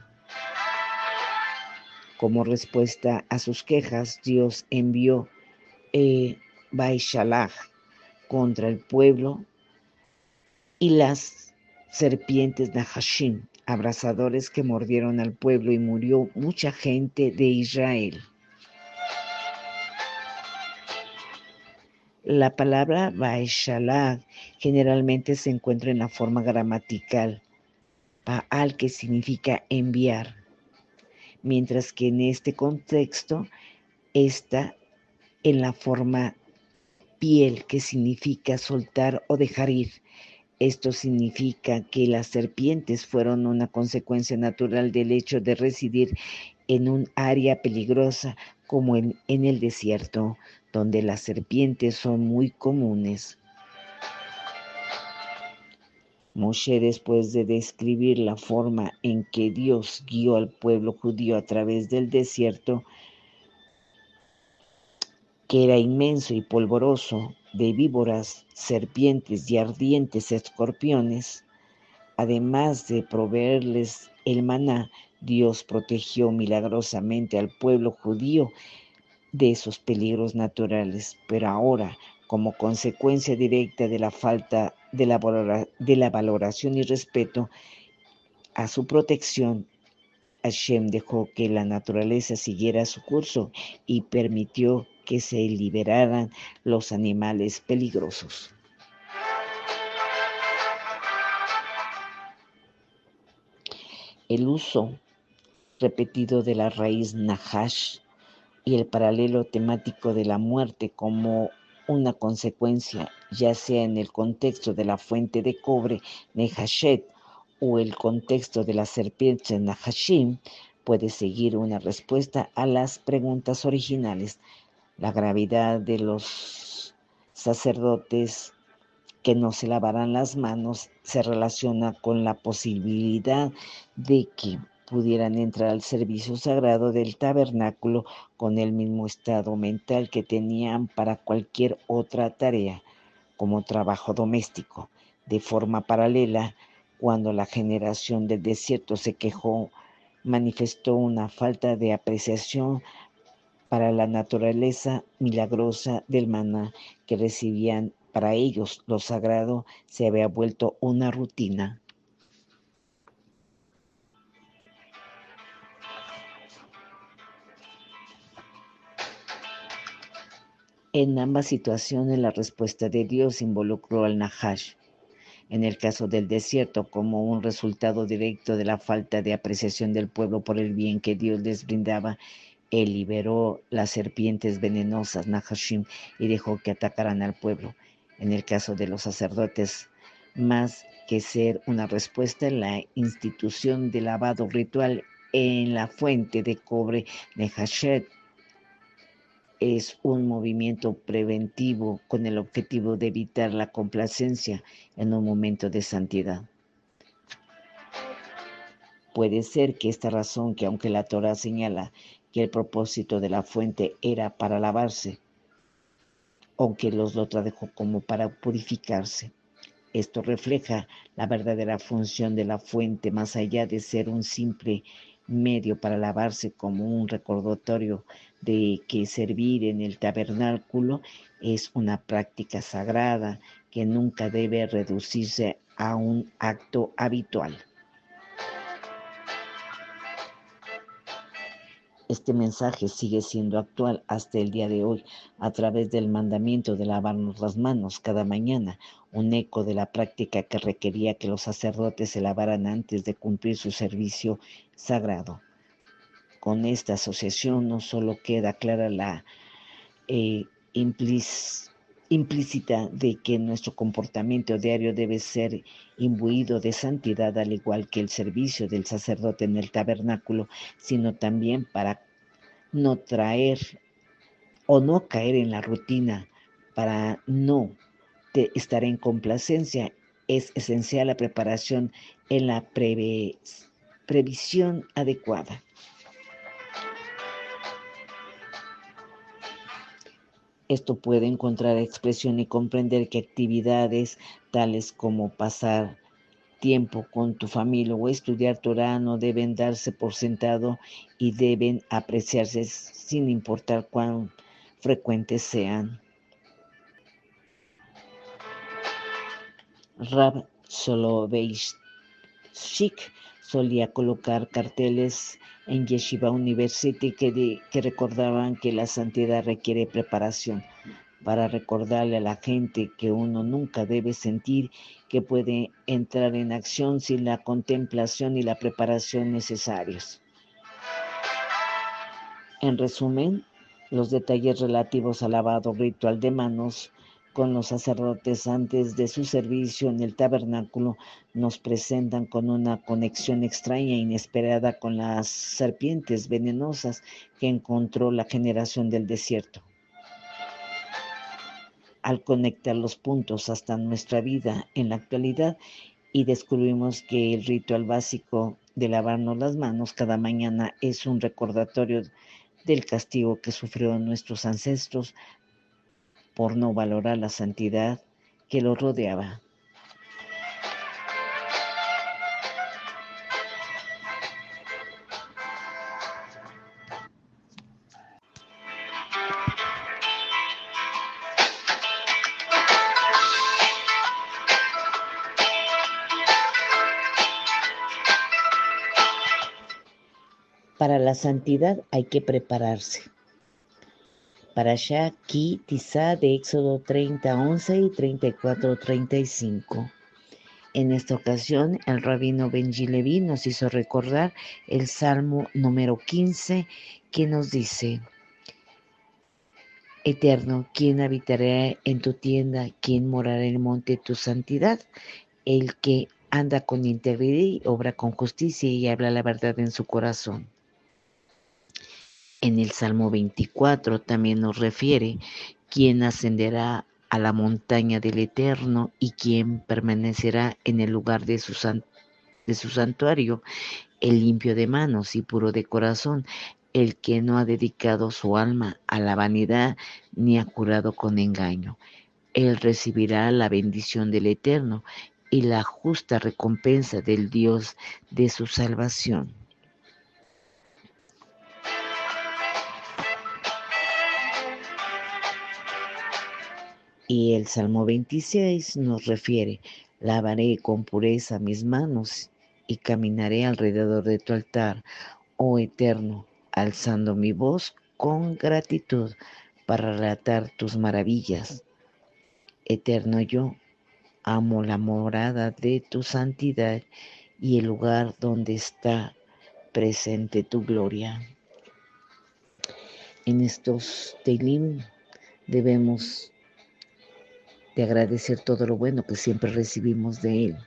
Como respuesta a sus quejas, Dios envió Baishalach contra el pueblo y las serpientes Nahashim, abrasadores que mordieron al pueblo, y murió mucha gente de Israel. La palabra Baishalach generalmente se encuentra en la forma gramatical Baal, que significa enviar, mientras que en este contexto está en la forma piel, que significa soltar o dejar ir. Esto significa que las serpientes fueron una consecuencia natural del hecho de residir en un área peligrosa como en el desierto, donde las serpientes son muy comunes. Moshe, después de describir la forma en que Dios guió al pueblo judío a través del desierto, que era inmenso y polvoroso, de víboras, serpientes y ardientes escorpiones, además de proveerles el maná, Dios protegió milagrosamente al pueblo judío de esos peligros naturales. Pero ahora, como consecuencia directa de la falta de la valoración y respeto a su protección, Hashem dejó que la naturaleza siguiera su curso y permitió que se liberaran los animales peligrosos. El uso repetido de la raíz Nahash y el paralelo temático de la muerte como una consecuencia, ya sea en el contexto de la fuente de cobre Nehashet o el contexto de la serpiente Nahashim, puede seguir una respuesta a las preguntas originales. La gravedad de los sacerdotes que no se lavarán las manos se relaciona con la posibilidad de que pudieran entrar al servicio sagrado del tabernáculo con el mismo estado mental que tenían para cualquier otra tarea, como trabajo doméstico. De forma paralela, cuando la generación del desierto se quejó, manifestó una falta de apreciación para la naturaleza milagrosa del maná que recibían. Para ellos, lo sagrado se había vuelto una rutina. En ambas situaciones, la respuesta de Dios involucró al Nahash, en el caso del desierto, como un resultado directo de la falta de apreciación del pueblo por el bien que Dios les brindaba. Él liberó las serpientes venenosas Nahashim y dejó que atacaran al pueblo. En el caso de los sacerdotes, más que ser una respuesta, la institución de lavado ritual en la fuente de cobre Nehashet es un movimiento preventivo con el objetivo de evitar la complacencia en un momento de santidad. Puede ser que esta razón, que aunque la Torá señala que el propósito de la fuente era para lavarse, aunque los lo tradujo como para purificarse. Esto refleja la verdadera función de la fuente, más allá de ser un simple medio para lavarse, como un recordatorio de que servir en el tabernáculo es una práctica sagrada que nunca debe reducirse a un acto habitual. Este mensaje sigue siendo actual hasta el día de hoy a través del mandamiento de lavarnos las manos cada mañana, un eco de la práctica que requería que los sacerdotes se lavaran antes de cumplir su servicio sagrado. Con esta asociación no solo queda clara la implícita de que nuestro comportamiento diario debe ser imbuido de santidad, al igual que el servicio del sacerdote en el tabernáculo, sino también para no traer o no caer en la rutina, para no estar en complacencia. Es esencial la preparación en la previsión adecuada. Esto puede encontrar expresión y comprender que actividades tales como pasar tiempo con tu familia o estudiar Torah no deben darse por sentado y deben apreciarse sin importar cuán frecuentes sean. Rab Soloveitchik solía colocar carteles en Yeshiva University que recordaban que la santidad requiere preparación, para recordarle a la gente que uno nunca debe sentir que puede entrar en acción sin la contemplación y la preparación necesarios. En resumen, los detalles relativos al lavado ritual de manos con los sacerdotes antes de su servicio en el tabernáculo nos presentan con una conexión extraña e inesperada con las serpientes venenosas que encontró la generación del desierto. Al conectar los puntos hasta nuestra vida en la actualidad y descubrimos que el ritual básico de lavarnos las manos cada mañana es un recordatorio del castigo que sufrieron nuestros ancestros por no valorar la santidad que los rodeaba. Para la santidad hay que prepararse. Parashá Ki Tizá de Éxodo 30:11 y 34:35. En esta ocasión, el rabino Benji Levi nos hizo recordar el Salmo número 15, que nos dice: Eterno, ¿quién habitará en tu tienda? ¿Quién morará en el monte de tu santidad? El que anda con integridad y obra con justicia y habla la verdad en su corazón. En el Salmo 24 también nos refiere: ¿quién ascenderá a la montaña del Eterno y quién permanecerá en el lugar de su santuario? El limpio de manos y puro de corazón, el que no ha dedicado su alma a la vanidad ni ha jurado con engaño. Él recibirá la bendición del Eterno y la justa recompensa del Dios de su salvación. Y el Salmo 26 nos refiere: lavaré con pureza mis manos y caminaré alrededor de tu altar, oh Eterno, alzando mi voz con gratitud para relatar tus maravillas. Eterno, yo amo la morada de tu santidad y el lugar donde está presente tu gloria. En estos Teilim debemos de agradecer todo lo bueno que siempre recibimos de Él.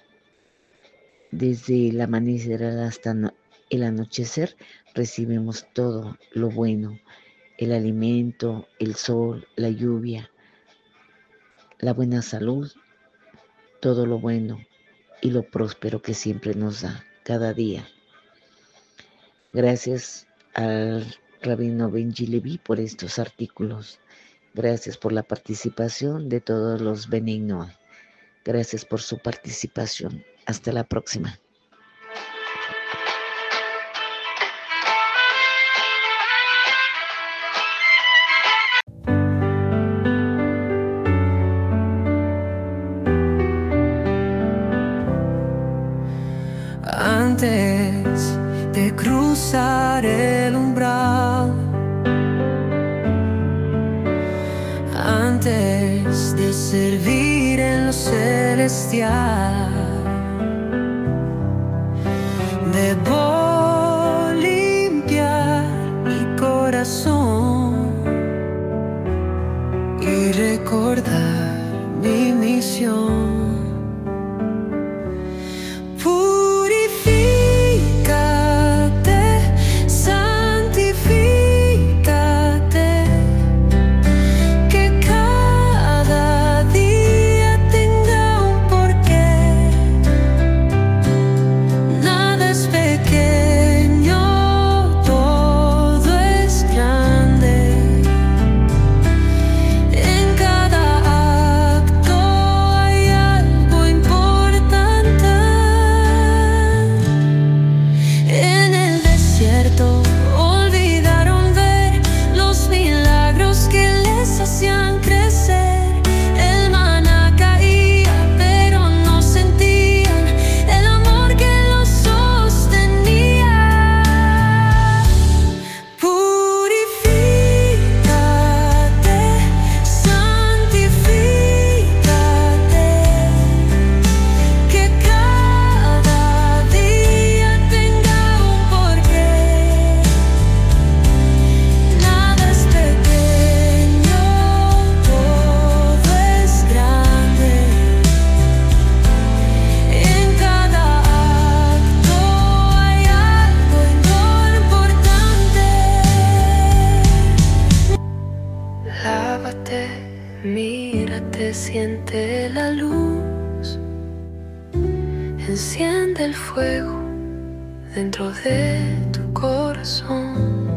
Desde el amanecer hasta el anochecer recibimos todo lo bueno. el alimento, el sol, la lluvia, la buena salud, todo lo bueno y lo próspero que siempre nos da cada día. Gracias al rabino Benji Levi por estos artículos. Gracias por la participación de todos los Bnei Noah. Gracias por su participación. Hasta la próxima. Antes de cruzar el umbral, antes de servir en lo celestial, debo limpiar mi corazón y recordar mi misión. Mírate, siente la luz, enciende el fuego dentro de tu corazón.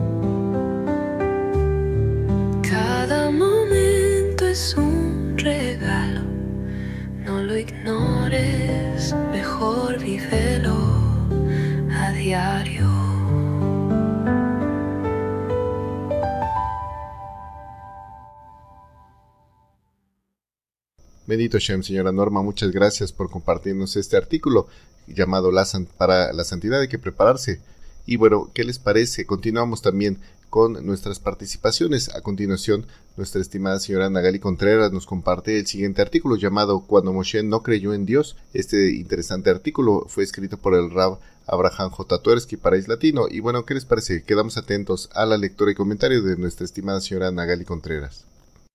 Cada momento es un regalo, no lo ignores, mejor vívelo a diario. Bendito Shem, señora Norma, muchas gracias por compartirnos este artículo llamado para la santidad hay que prepararse. Y bueno, ¿qué les parece? Continuamos también con nuestras participaciones. A continuación, nuestra estimada señora Nagali Contreras nos comparte el siguiente artículo llamado Cuando Moshe no creyó en Dios. Este interesante artículo fue escrito por el Rab Abraham J. Twersky para País Latino. Y bueno, ¿qué les parece? Quedamos atentos a la lectura y comentario de nuestra estimada señora Nagali Contreras.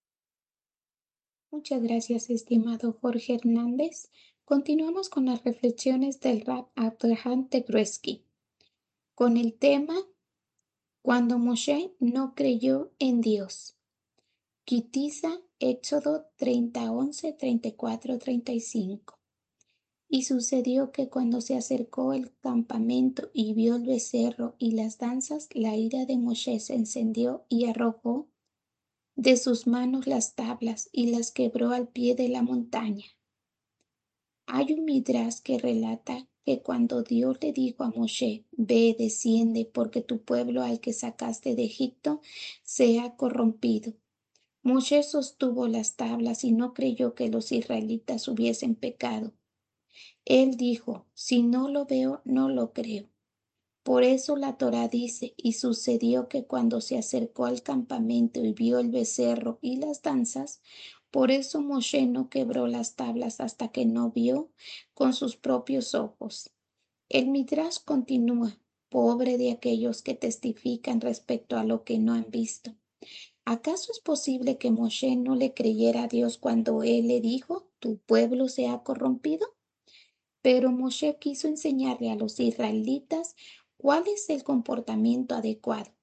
Muchas gracias, estimado Jorge Hernández. Continuamos con las reflexiones del Rab Abraham Twersky con el tema Cuando Moshe no creyó en Dios. Quitiza, Éxodo 30, 11, 34, 35. Y sucedió que cuando se acercó el campamento y vio el becerro y las danzas, la ira de Moshe se encendió y arrojó de sus manos las tablas y las quebró al pie de la montaña. Hay un midrash que relata que cuando Dios le dijo a Moshe, ve, desciende, porque tu pueblo al que sacaste de Egipto se ha corrompido. Moshe sostuvo las tablas y no creyó que los israelitas hubiesen pecado. Él dijo, si no lo veo, no lo creo. Por eso la Torá dice, y sucedió que cuando se acercó al campamento y vio el becerro y las danzas, por eso Moshe no quebró las tablas hasta que no vio con sus propios ojos. El Midrash continúa, pobre de aquellos que testifican respecto a lo que no han visto. ¿Acaso es posible que Moshe no le creyera a Dios cuando él le dijo, tu pueblo se ha corrompido? Pero Moshe quiso enseñarle a los israelitas cuál es el comportamiento adecuado.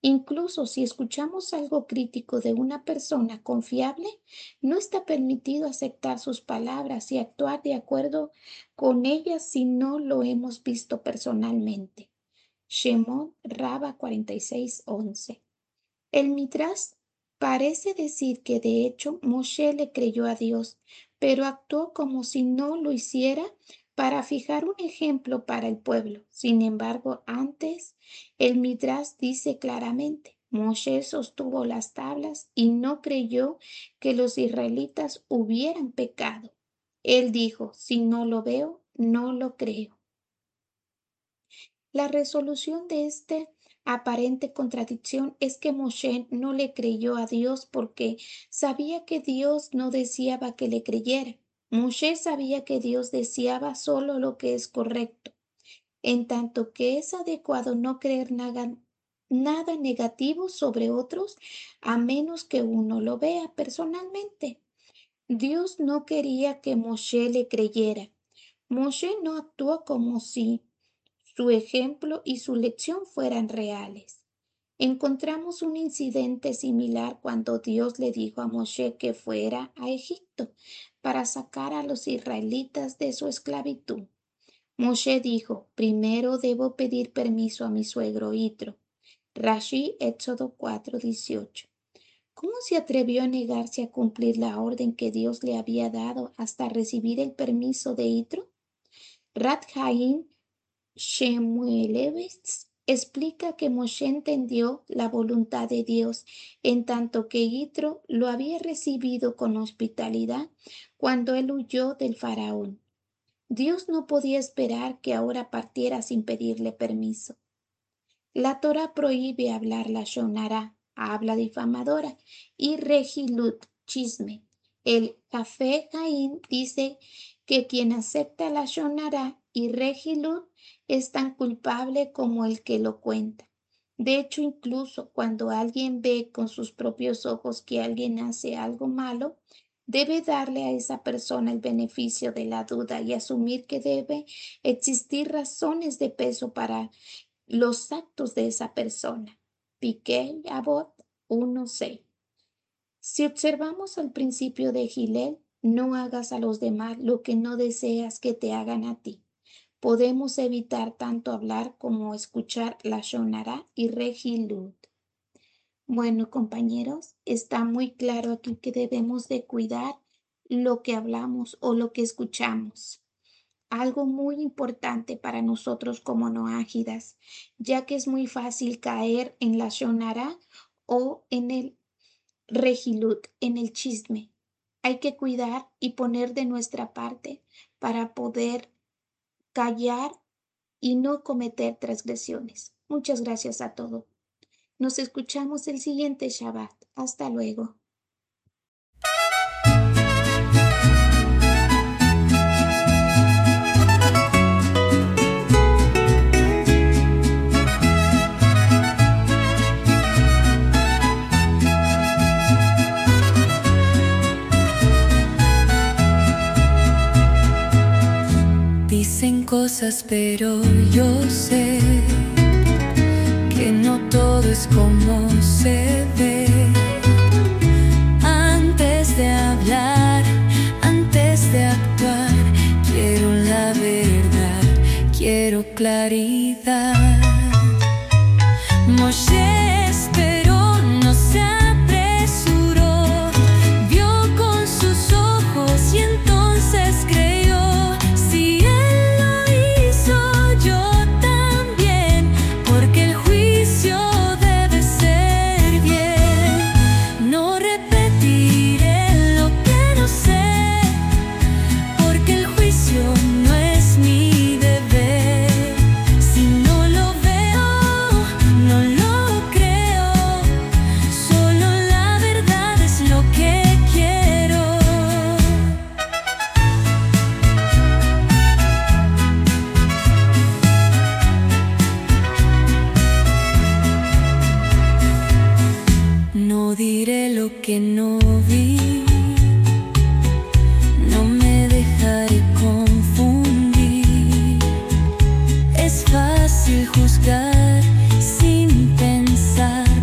Incluso si escuchamos algo crítico de una persona confiable, no está permitido aceptar sus palabras y actuar de acuerdo con ellas si no lo hemos visto personalmente. Shemot Rabba 46:11. El Midrash parece decir que de hecho Moshe le creyó a Dios, pero actuó como si no lo hiciera para fijar un ejemplo para el pueblo. Sin embargo, antes el Midrash dice claramente, Moshe sostuvo las tablas y no creyó que los israelitas hubieran pecado. Él dijo, si no lo veo, no lo creo. La resolución de esta aparente contradicción es que Moshe no le creyó a Dios porque sabía que Dios no deseaba que le creyera. Moshe sabía que Dios deseaba solo lo que es correcto, en tanto que es adecuado no creer nada negativo sobre otros a menos que uno lo vea personalmente. Dios no quería que Moshe le creyera. Moshe no actuó como si su ejemplo y su lección fueran reales. Encontramos un incidente similar cuando Dios le dijo a Moshe que fuera a Egipto para sacar a los israelitas de su esclavitud. Moshe dijo, primero debo pedir permiso a mi suegro Yitro. Rashi, Éxodo 4:18. ¿Cómo se atrevió a negarse a cumplir la orden que Dios le había dado hasta recibir el permiso de Yitro? Rat Haim Shemuelevitz explica que Moshe entendió la voluntad de Dios, en tanto que Yitro lo había recibido con hospitalidad cuando él huyó del faraón. Dios no podía esperar que ahora partiera sin pedirle permiso. La Torá prohíbe hablar lashon hará, habla difamadora, y regilut, chisme. El Café Haim dice que quien acepta lashon hará y regilut es tan culpable como el que lo cuenta. De hecho, incluso cuando alguien ve con sus propios ojos que alguien hace algo malo, debe darle a esa persona el beneficio de la duda y asumir que debe existir razones de peso para los actos de esa persona. Pirkei Avot 1:6. Si observamos al principio de Hillel, no hagas a los demás lo que no deseas que te hagan a ti. Podemos evitar tanto hablar como escuchar lashon hará y regilut. Bueno, compañeros, está muy claro aquí que debemos de cuidar lo que hablamos o lo que escuchamos. Algo muy importante para nosotros como noágidas, ya que es muy fácil caer en lashon hará o en el regilut, en el chisme. Hay que cuidar y poner de nuestra parte para poder callar y no cometer transgresiones. Muchas gracias a todos. Nos escuchamos el siguiente Shabbat. Hasta luego. Dicen cosas, pero yo sé que no todo es como se ve. Antes de hablar, antes de actuar, quiero la verdad, quiero claridad. Moshe esperó, no se apresuró, vio con sus ojos y entonces creyó. Si él lo hizo, yo también, porque el juicio debe ser bien. No repetiré lo que no sé, porque el juicio no es mi deber. Si no lo veo, no lo creo, solo la verdad es lo que quiero. No diré lo que no vi, no me dejaré confundir. Es fácil juzgar sin pensar,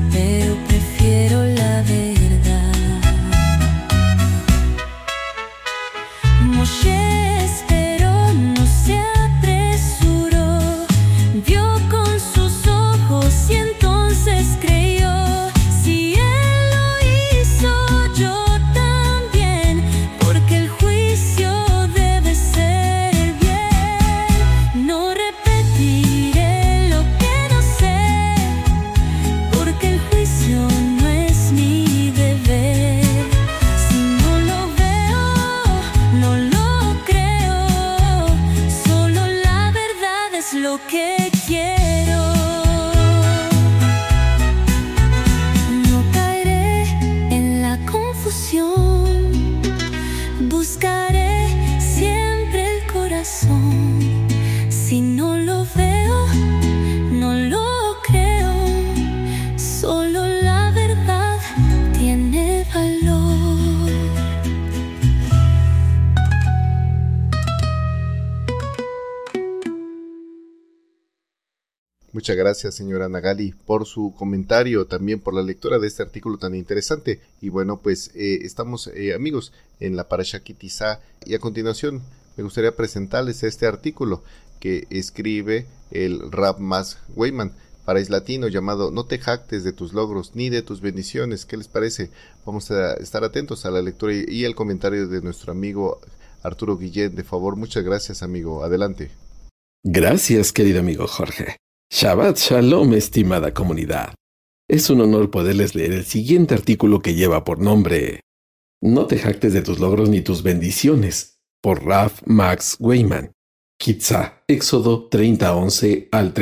Muchas gracias, señora Nagali, por su comentario, también por la lectura de este artículo tan interesante. Y bueno, pues estamos, amigos, en la Parashá Ki Tisa, y a continuación me gustaría presentarles este artículo que escribe el Rav Max Weihmann para Es Latino, llamado No te jactes de tus logros ni de tus bendiciones. ¿Qué les parece? Vamos a estar atentos a la lectura y el comentario de nuestro amigo Arturo Guillén. De favor, muchas gracias, amigo. Adelante. Gracias, querido amigo Jorge. Shabbat Shalom, estimada comunidad. Es un honor poderles leer el siguiente artículo que lleva por nombre No te jactes de tus logros ni tus bendiciones, por Rav Max Weihmann. Kitzá, Éxodo 30:11 al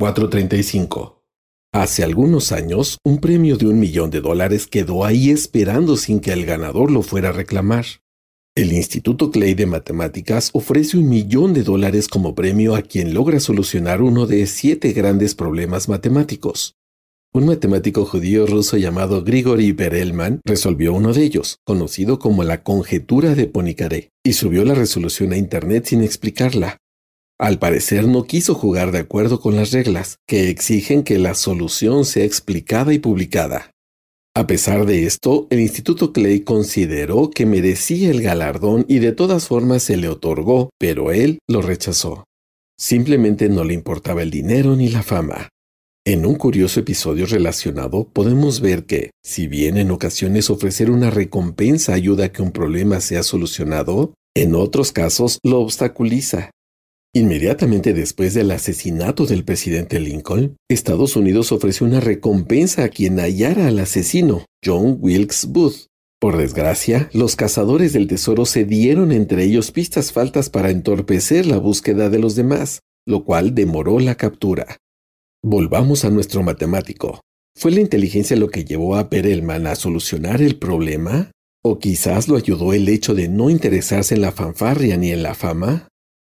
34:35. Hace algunos años, un premio de $1 millón quedó ahí esperando sin que el ganador lo fuera a reclamar. El Instituto Clay de Matemáticas ofrece $1 millón como premio a quien logra solucionar uno de 7 grandes problemas matemáticos. Un matemático judío ruso llamado Grigori Perelman resolvió uno de ellos, conocido como la conjetura de Poincaré, y subió la resolución a Internet sin explicarla. Al parecer no quiso jugar de acuerdo con las reglas, que exigen que la solución sea explicada y publicada. A pesar de esto, el Instituto Clay consideró que merecía el galardón y de todas formas se le otorgó, pero él lo rechazó. Simplemente no le importaba el dinero ni la fama. En un curioso episodio relacionado, podemos ver que, si bien en ocasiones ofrecer una recompensa ayuda a que un problema sea solucionado, en otros casos lo obstaculiza. Inmediatamente después del asesinato del presidente Lincoln, Estados Unidos ofreció una recompensa a quien hallara al asesino, John Wilkes Booth. Por desgracia, los cazadores del tesoro se dieron entre ellos pistas faltas para entorpecer la búsqueda de los demás, lo cual demoró la captura. Volvamos a nuestro matemático. ¿Fue la inteligencia lo que llevó a Perelman a solucionar el problema? ¿O quizás lo ayudó el hecho de no interesarse en la fanfarria ni en la fama?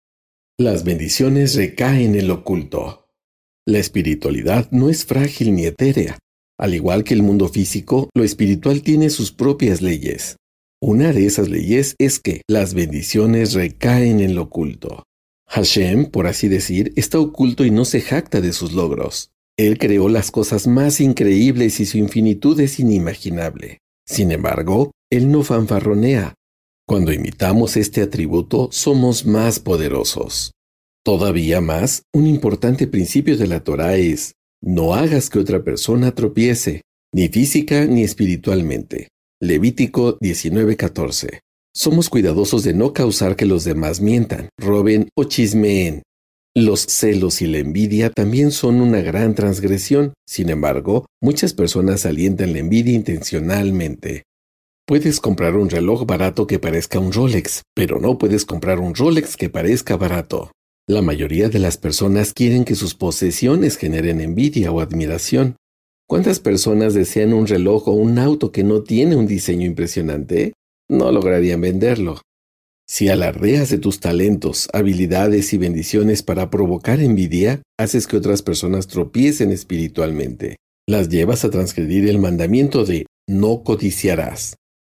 Las bendiciones recaen en lo oculto. La espiritualidad no es frágil ni etérea. Al igual que el mundo físico, lo espiritual tiene sus propias leyes. Una de esas leyes es que las bendiciones recaen en lo oculto. Hashem, por así decir, está oculto y no se jacta de sus logros. Él creó las cosas más increíbles y su infinitud es inimaginable. Sin embargo, Él no fanfarronea. Cuando imitamos este atributo, somos más poderosos. Todavía más, un importante principio de la Torá es: no hagas que otra persona tropiece, ni física ni espiritualmente. Levítico 19:14. Somos cuidadosos de no causar que los demás mientan, roben o chismeen. Los celos y la envidia también son una gran transgresión. Sin embargo, muchas personas alientan la envidia intencionalmente. Puedes comprar un reloj barato que parezca un Rolex, pero no puedes comprar un Rolex que parezca barato. La mayoría de las personas quieren que sus posesiones generen envidia o admiración. ¿Cuántas personas desean un reloj o un auto que no tiene un diseño impresionante? No lograrían venderlo. Si alardeas de tus talentos, habilidades y bendiciones para provocar envidia, haces que otras personas tropiecen espiritualmente. Las llevas a transgredir el mandamiento de no codiciarás.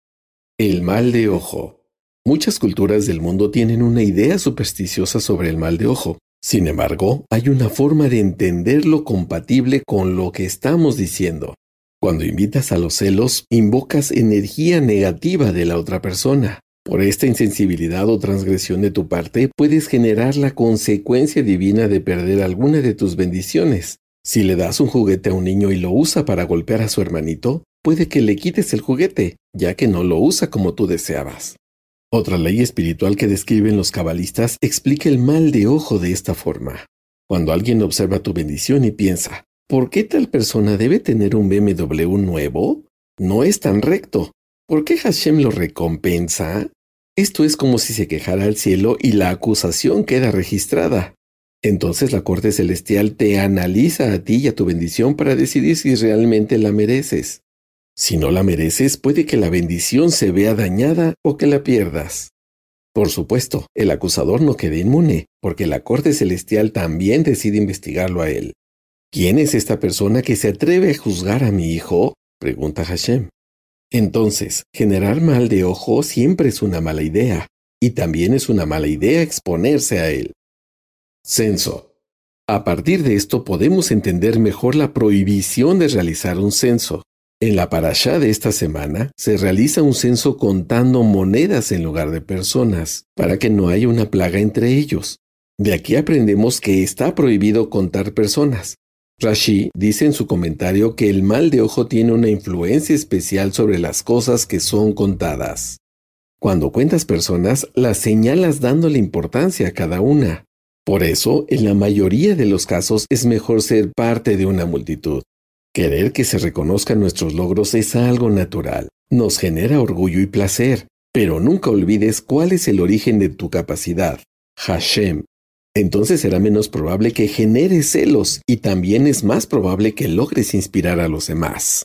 El mal de ojo. Muchas culturas del mundo tienen una idea supersticiosa sobre el mal de ojo. Sin embargo, hay una forma de entenderlo compatible con lo que estamos diciendo. Cuando invitas a los celos, invocas energía negativa de la otra persona. Por esta insensibilidad o transgresión de tu parte, puedes generar la consecuencia divina de perder alguna de tus bendiciones. Si le das un juguete a un niño y lo usa para golpear a su hermanito, puede que le quites el juguete, ya que no lo usa como tú deseabas. Otra ley espiritual que describen los cabalistas explica el mal de ojo de esta forma. Cuando alguien observa tu bendición y piensa, ¿por qué tal persona debe tener un BMW nuevo? No es tan recto. ¿Por qué Hashem lo recompensa? Esto es como si se quejara al cielo y la acusación queda registrada. Entonces la Corte Celestial te analiza a ti y a tu bendición para decidir si realmente la mereces. Si no la mereces, puede que la bendición se vea dañada o que la pierdas. Por supuesto, el acusador no queda inmune, porque la Corte Celestial también decide investigarlo a él. ¿Quién es esta persona que se atreve a juzgar a mi hijo?, pregunta Hashem. Entonces, generar mal de ojo siempre es una mala idea, y también es una mala idea exponerse a él. Censo. A partir de esto podemos entender mejor la prohibición de realizar un censo. En la parashá de esta semana se realiza un censo contando monedas en lugar de personas, para que no haya una plaga entre ellos. De aquí aprendemos que está prohibido contar personas. Rashi dice en su comentario que el mal de ojo tiene una influencia especial sobre las cosas que son contadas. Cuando cuentas personas, las señalas dándole importancia a cada una. Por eso, en la mayoría de los casos es mejor ser parte de una multitud. Querer que se reconozcan nuestros logros es algo natural. Nos genera orgullo y placer. Pero nunca olvides cuál es el origen de tu capacidad. Hashem. Entonces será menos probable que generes celos y también es más probable que logres inspirar a los demás.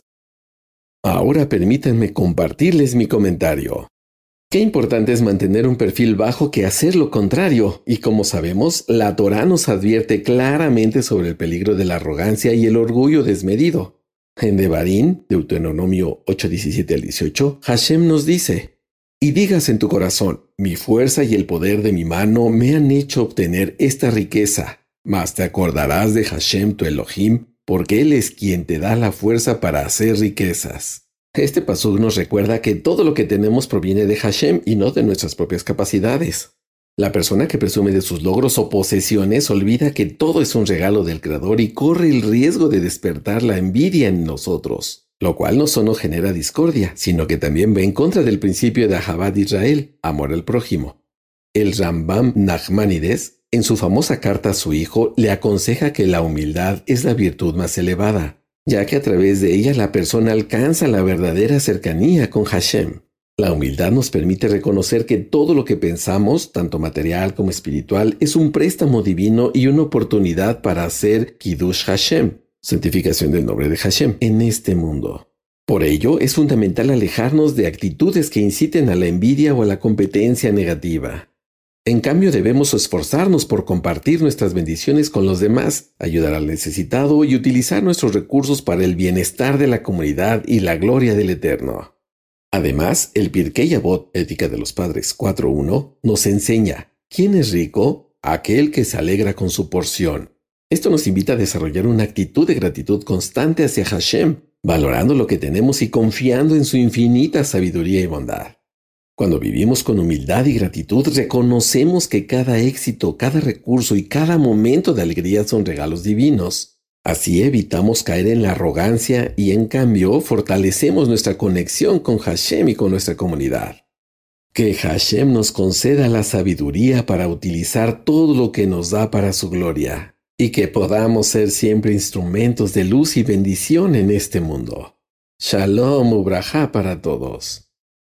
Ahora permítanme compartirles mi comentario. Qué importante es mantener un perfil bajo que hacer lo contrario, y como sabemos, la Torá nos advierte claramente sobre el peligro de la arrogancia y el orgullo desmedido. En Devarim, Deuteronomio 8:17 al 18, Hashem nos dice: «Y digas en tu corazón, mi fuerza y el poder de mi mano me han hecho obtener esta riqueza, mas te acordarás de Hashem tu Elohim, porque Él es quien te da la fuerza para hacer riquezas». Este pasuk nos recuerda que todo lo que tenemos proviene de Hashem y no de nuestras propias capacidades. La persona que presume de sus logros o posesiones olvida que todo es un regalo del Creador y corre el riesgo de despertar la envidia en nosotros, lo cual no solo genera discordia, sino que también va en contra del principio de Ahavat Israel, amor al prójimo. El Rambam Nachmanides, en su famosa carta a su hijo, le aconseja que la humildad es la virtud más elevada, ya que a través de ella la persona alcanza la verdadera cercanía con Hashem. La humildad nos permite reconocer que todo lo que pensamos, tanto material como espiritual, es un préstamo divino y una oportunidad para hacer Kiddush Hashem, santificación del nombre de Hashem, en este mundo. Por ello, es fundamental alejarnos de actitudes que inciten a la envidia o a la competencia negativa. En cambio, debemos esforzarnos por compartir nuestras bendiciones con los demás, ayudar al necesitado y utilizar nuestros recursos para el bienestar de la comunidad y la gloria del Eterno. Además, el Pirkei Avot, Ética de los Padres 4.1, nos enseña: ¿quién es rico? Aquel que se alegra con su porción. Esto nos invita a desarrollar una actitud de gratitud constante hacia Hashem, valorando lo que tenemos y confiando en su infinita sabiduría y bondad. Cuando vivimos con humildad y gratitud, reconocemos que cada éxito, cada recurso y cada momento de alegría son regalos divinos. Así evitamos caer en la arrogancia y, en cambio, fortalecemos nuestra conexión con Hashem y con nuestra comunidad. Que Hashem nos conceda la sabiduría para utilizar todo lo que nos da para su gloria, y que podamos ser siempre instrumentos de luz y bendición en este mundo. Shalom ubrajá para todos.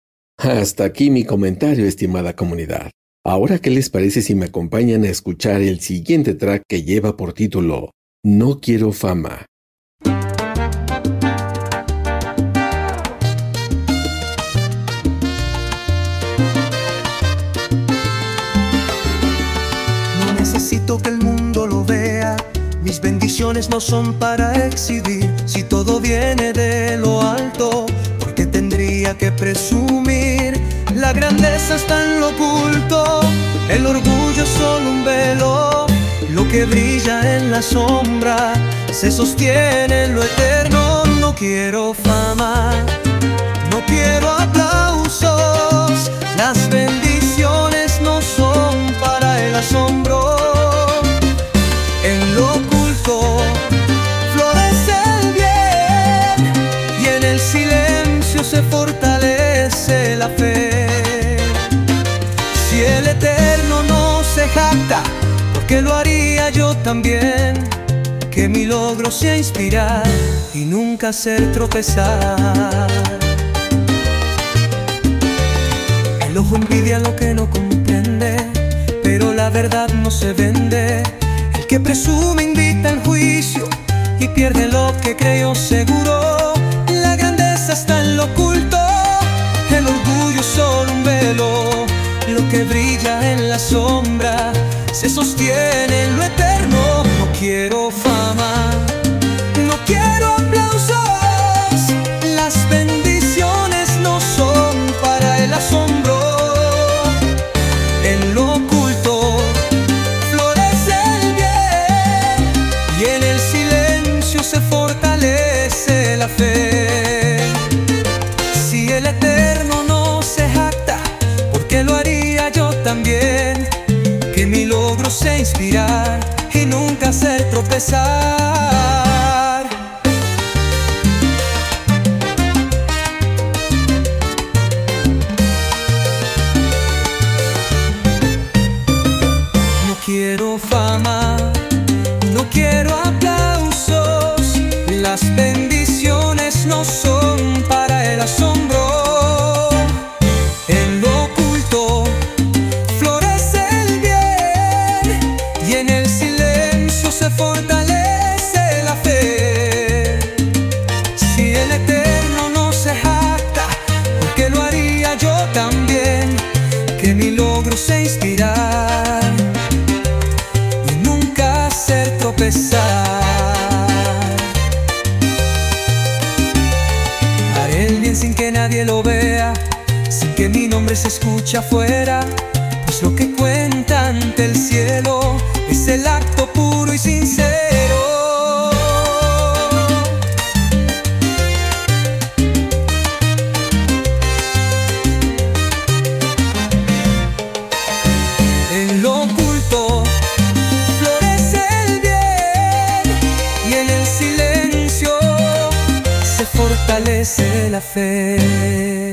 Hasta aquí mi comentario, estimada comunidad. Ahora, ¿qué les parece si me acompañan a escuchar el siguiente track que lleva por título No quiero fama? No necesito que el mundo lo vea, mis bendiciones no son para exhibir. Si todo viene de lo alto, ¿por qué tendría que presumir? La grandeza está en lo oculto, el orgullo es solo un velo. Lo que brilla en la sombra se sostiene en lo eterno. No quiero fama, no quiero aplausos, las bendiciones no son para el asombro. En lo oculto florece el bien y en el silencio se fortalece la fe. Si el Eterno no se jacta, ¿por qué lo haría yo también? Que mi logro sea inspirar y nunca hacer tropezar. El ojo envidia lo que no comprende, pero la verdad no se vende. El que presume invita al juicio y pierde lo que creyó seguro. La grandeza está en lo oculto, el orgullo es solo un velo. Lo que brilla en la sombra se sostiene en lo eterno. No quiero fama, no quiero aplausos, las bendiciones no son para el asombro. En lo oculto florece el bien la fe. Si el Eterno no se jacta, ¿por qué lo haría yo también? Que mi logro sea inspirar y nunca hacer tropezar. No quiero fama, no quiero aplausos, las bendiciones no son para el asombro. En lo oculto florece el bien y en el silencio se fortalece la fe. Si el Eterno no se jacta, ¿por qué lo haría yo también? Que mi logro sea inspirar y nunca hacer tropezar. Haré el bien sin que nadie lo vea, sin que mi nombre se escuche afuera, pues lo que cuenta ante el cielo es el acto puro y sincero. En lo oculto florece el bien y en el silencio se fortalece la fe.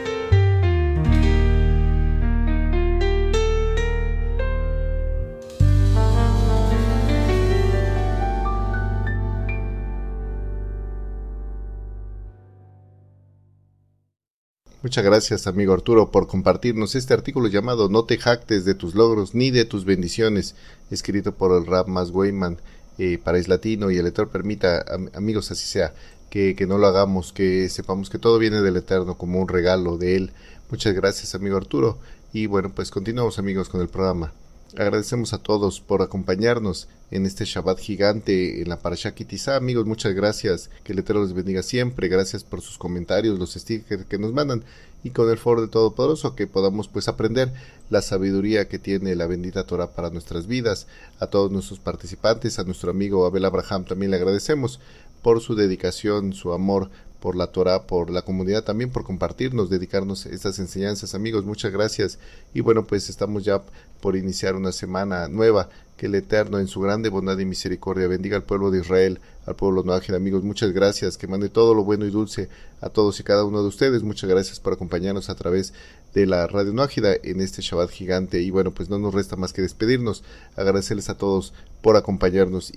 Muchas gracias, amigo Arturo, por compartirnos este artículo llamado No te jactes de tus logros ni de tus bendiciones, escrito por el Rab Mas Weinman para Es Latino, y el Eterno permita, amigos, así sea, que no lo hagamos, que sepamos que todo viene del Eterno como un regalo de Él. Muchas gracias, amigo Arturo, y bueno, pues continuamos, amigos, con el programa. Agradecemos a todos por acompañarnos en este Shabbat gigante en la Parashá Ki Tisa. Amigos, muchas gracias, que el Eterno les bendiga siempre. Gracias por sus comentarios, los stickers que nos mandan, y con el favor de Todopoderoso que podamos pues aprender la sabiduría que tiene la bendita Torah para nuestras vidas. A todos nuestros participantes, a nuestro amigo Abel Abraham también le agradecemos por su dedicación, su amor por la Torah, por la comunidad, también por compartirnos, dedicarnos estas enseñanzas. Amigos, muchas gracias. Y bueno, pues estamos ya por iniciar una semana nueva. Que el Eterno en su grande bondad y misericordia bendiga al pueblo de Israel, al pueblo noágida. Amigos, muchas gracias, que mande todo lo bueno y dulce a todos y cada uno de ustedes. Muchas gracias por acompañarnos a través de la Radio Noágida en este Shabbat gigante. Y bueno, pues no nos resta más que despedirnos, agradecerles a todos por acompañarnos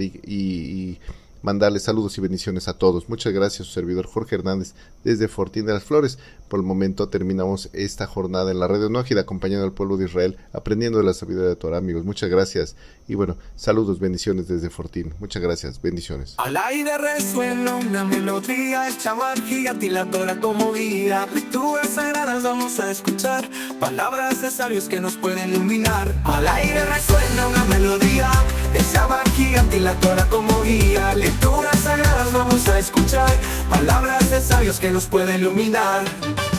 y mandarles saludos y bendiciones a todos. Muchas gracias, su servidor Jorge Hernández desde Fortín de las Flores. Por el momento terminamos esta jornada en la Radio Noágida acompañando al pueblo de Israel, aprendiendo de la sabiduría de Torah. Amigos, muchas gracias y bueno, saludos, bendiciones desde Fortín. Muchas gracias, bendiciones. Al aire resuena una melodía, el Shabbat gigante y la Torah como guía. Lecturas sagradas vamos a escuchar, palabras de sabios que nos pueden iluminar. Al aire resuena una melodía, el Shabbat gigante y la Torah como guía. Lecturas sagradas vamos a escuchar, palabras de sabios que nos pueden iluminar.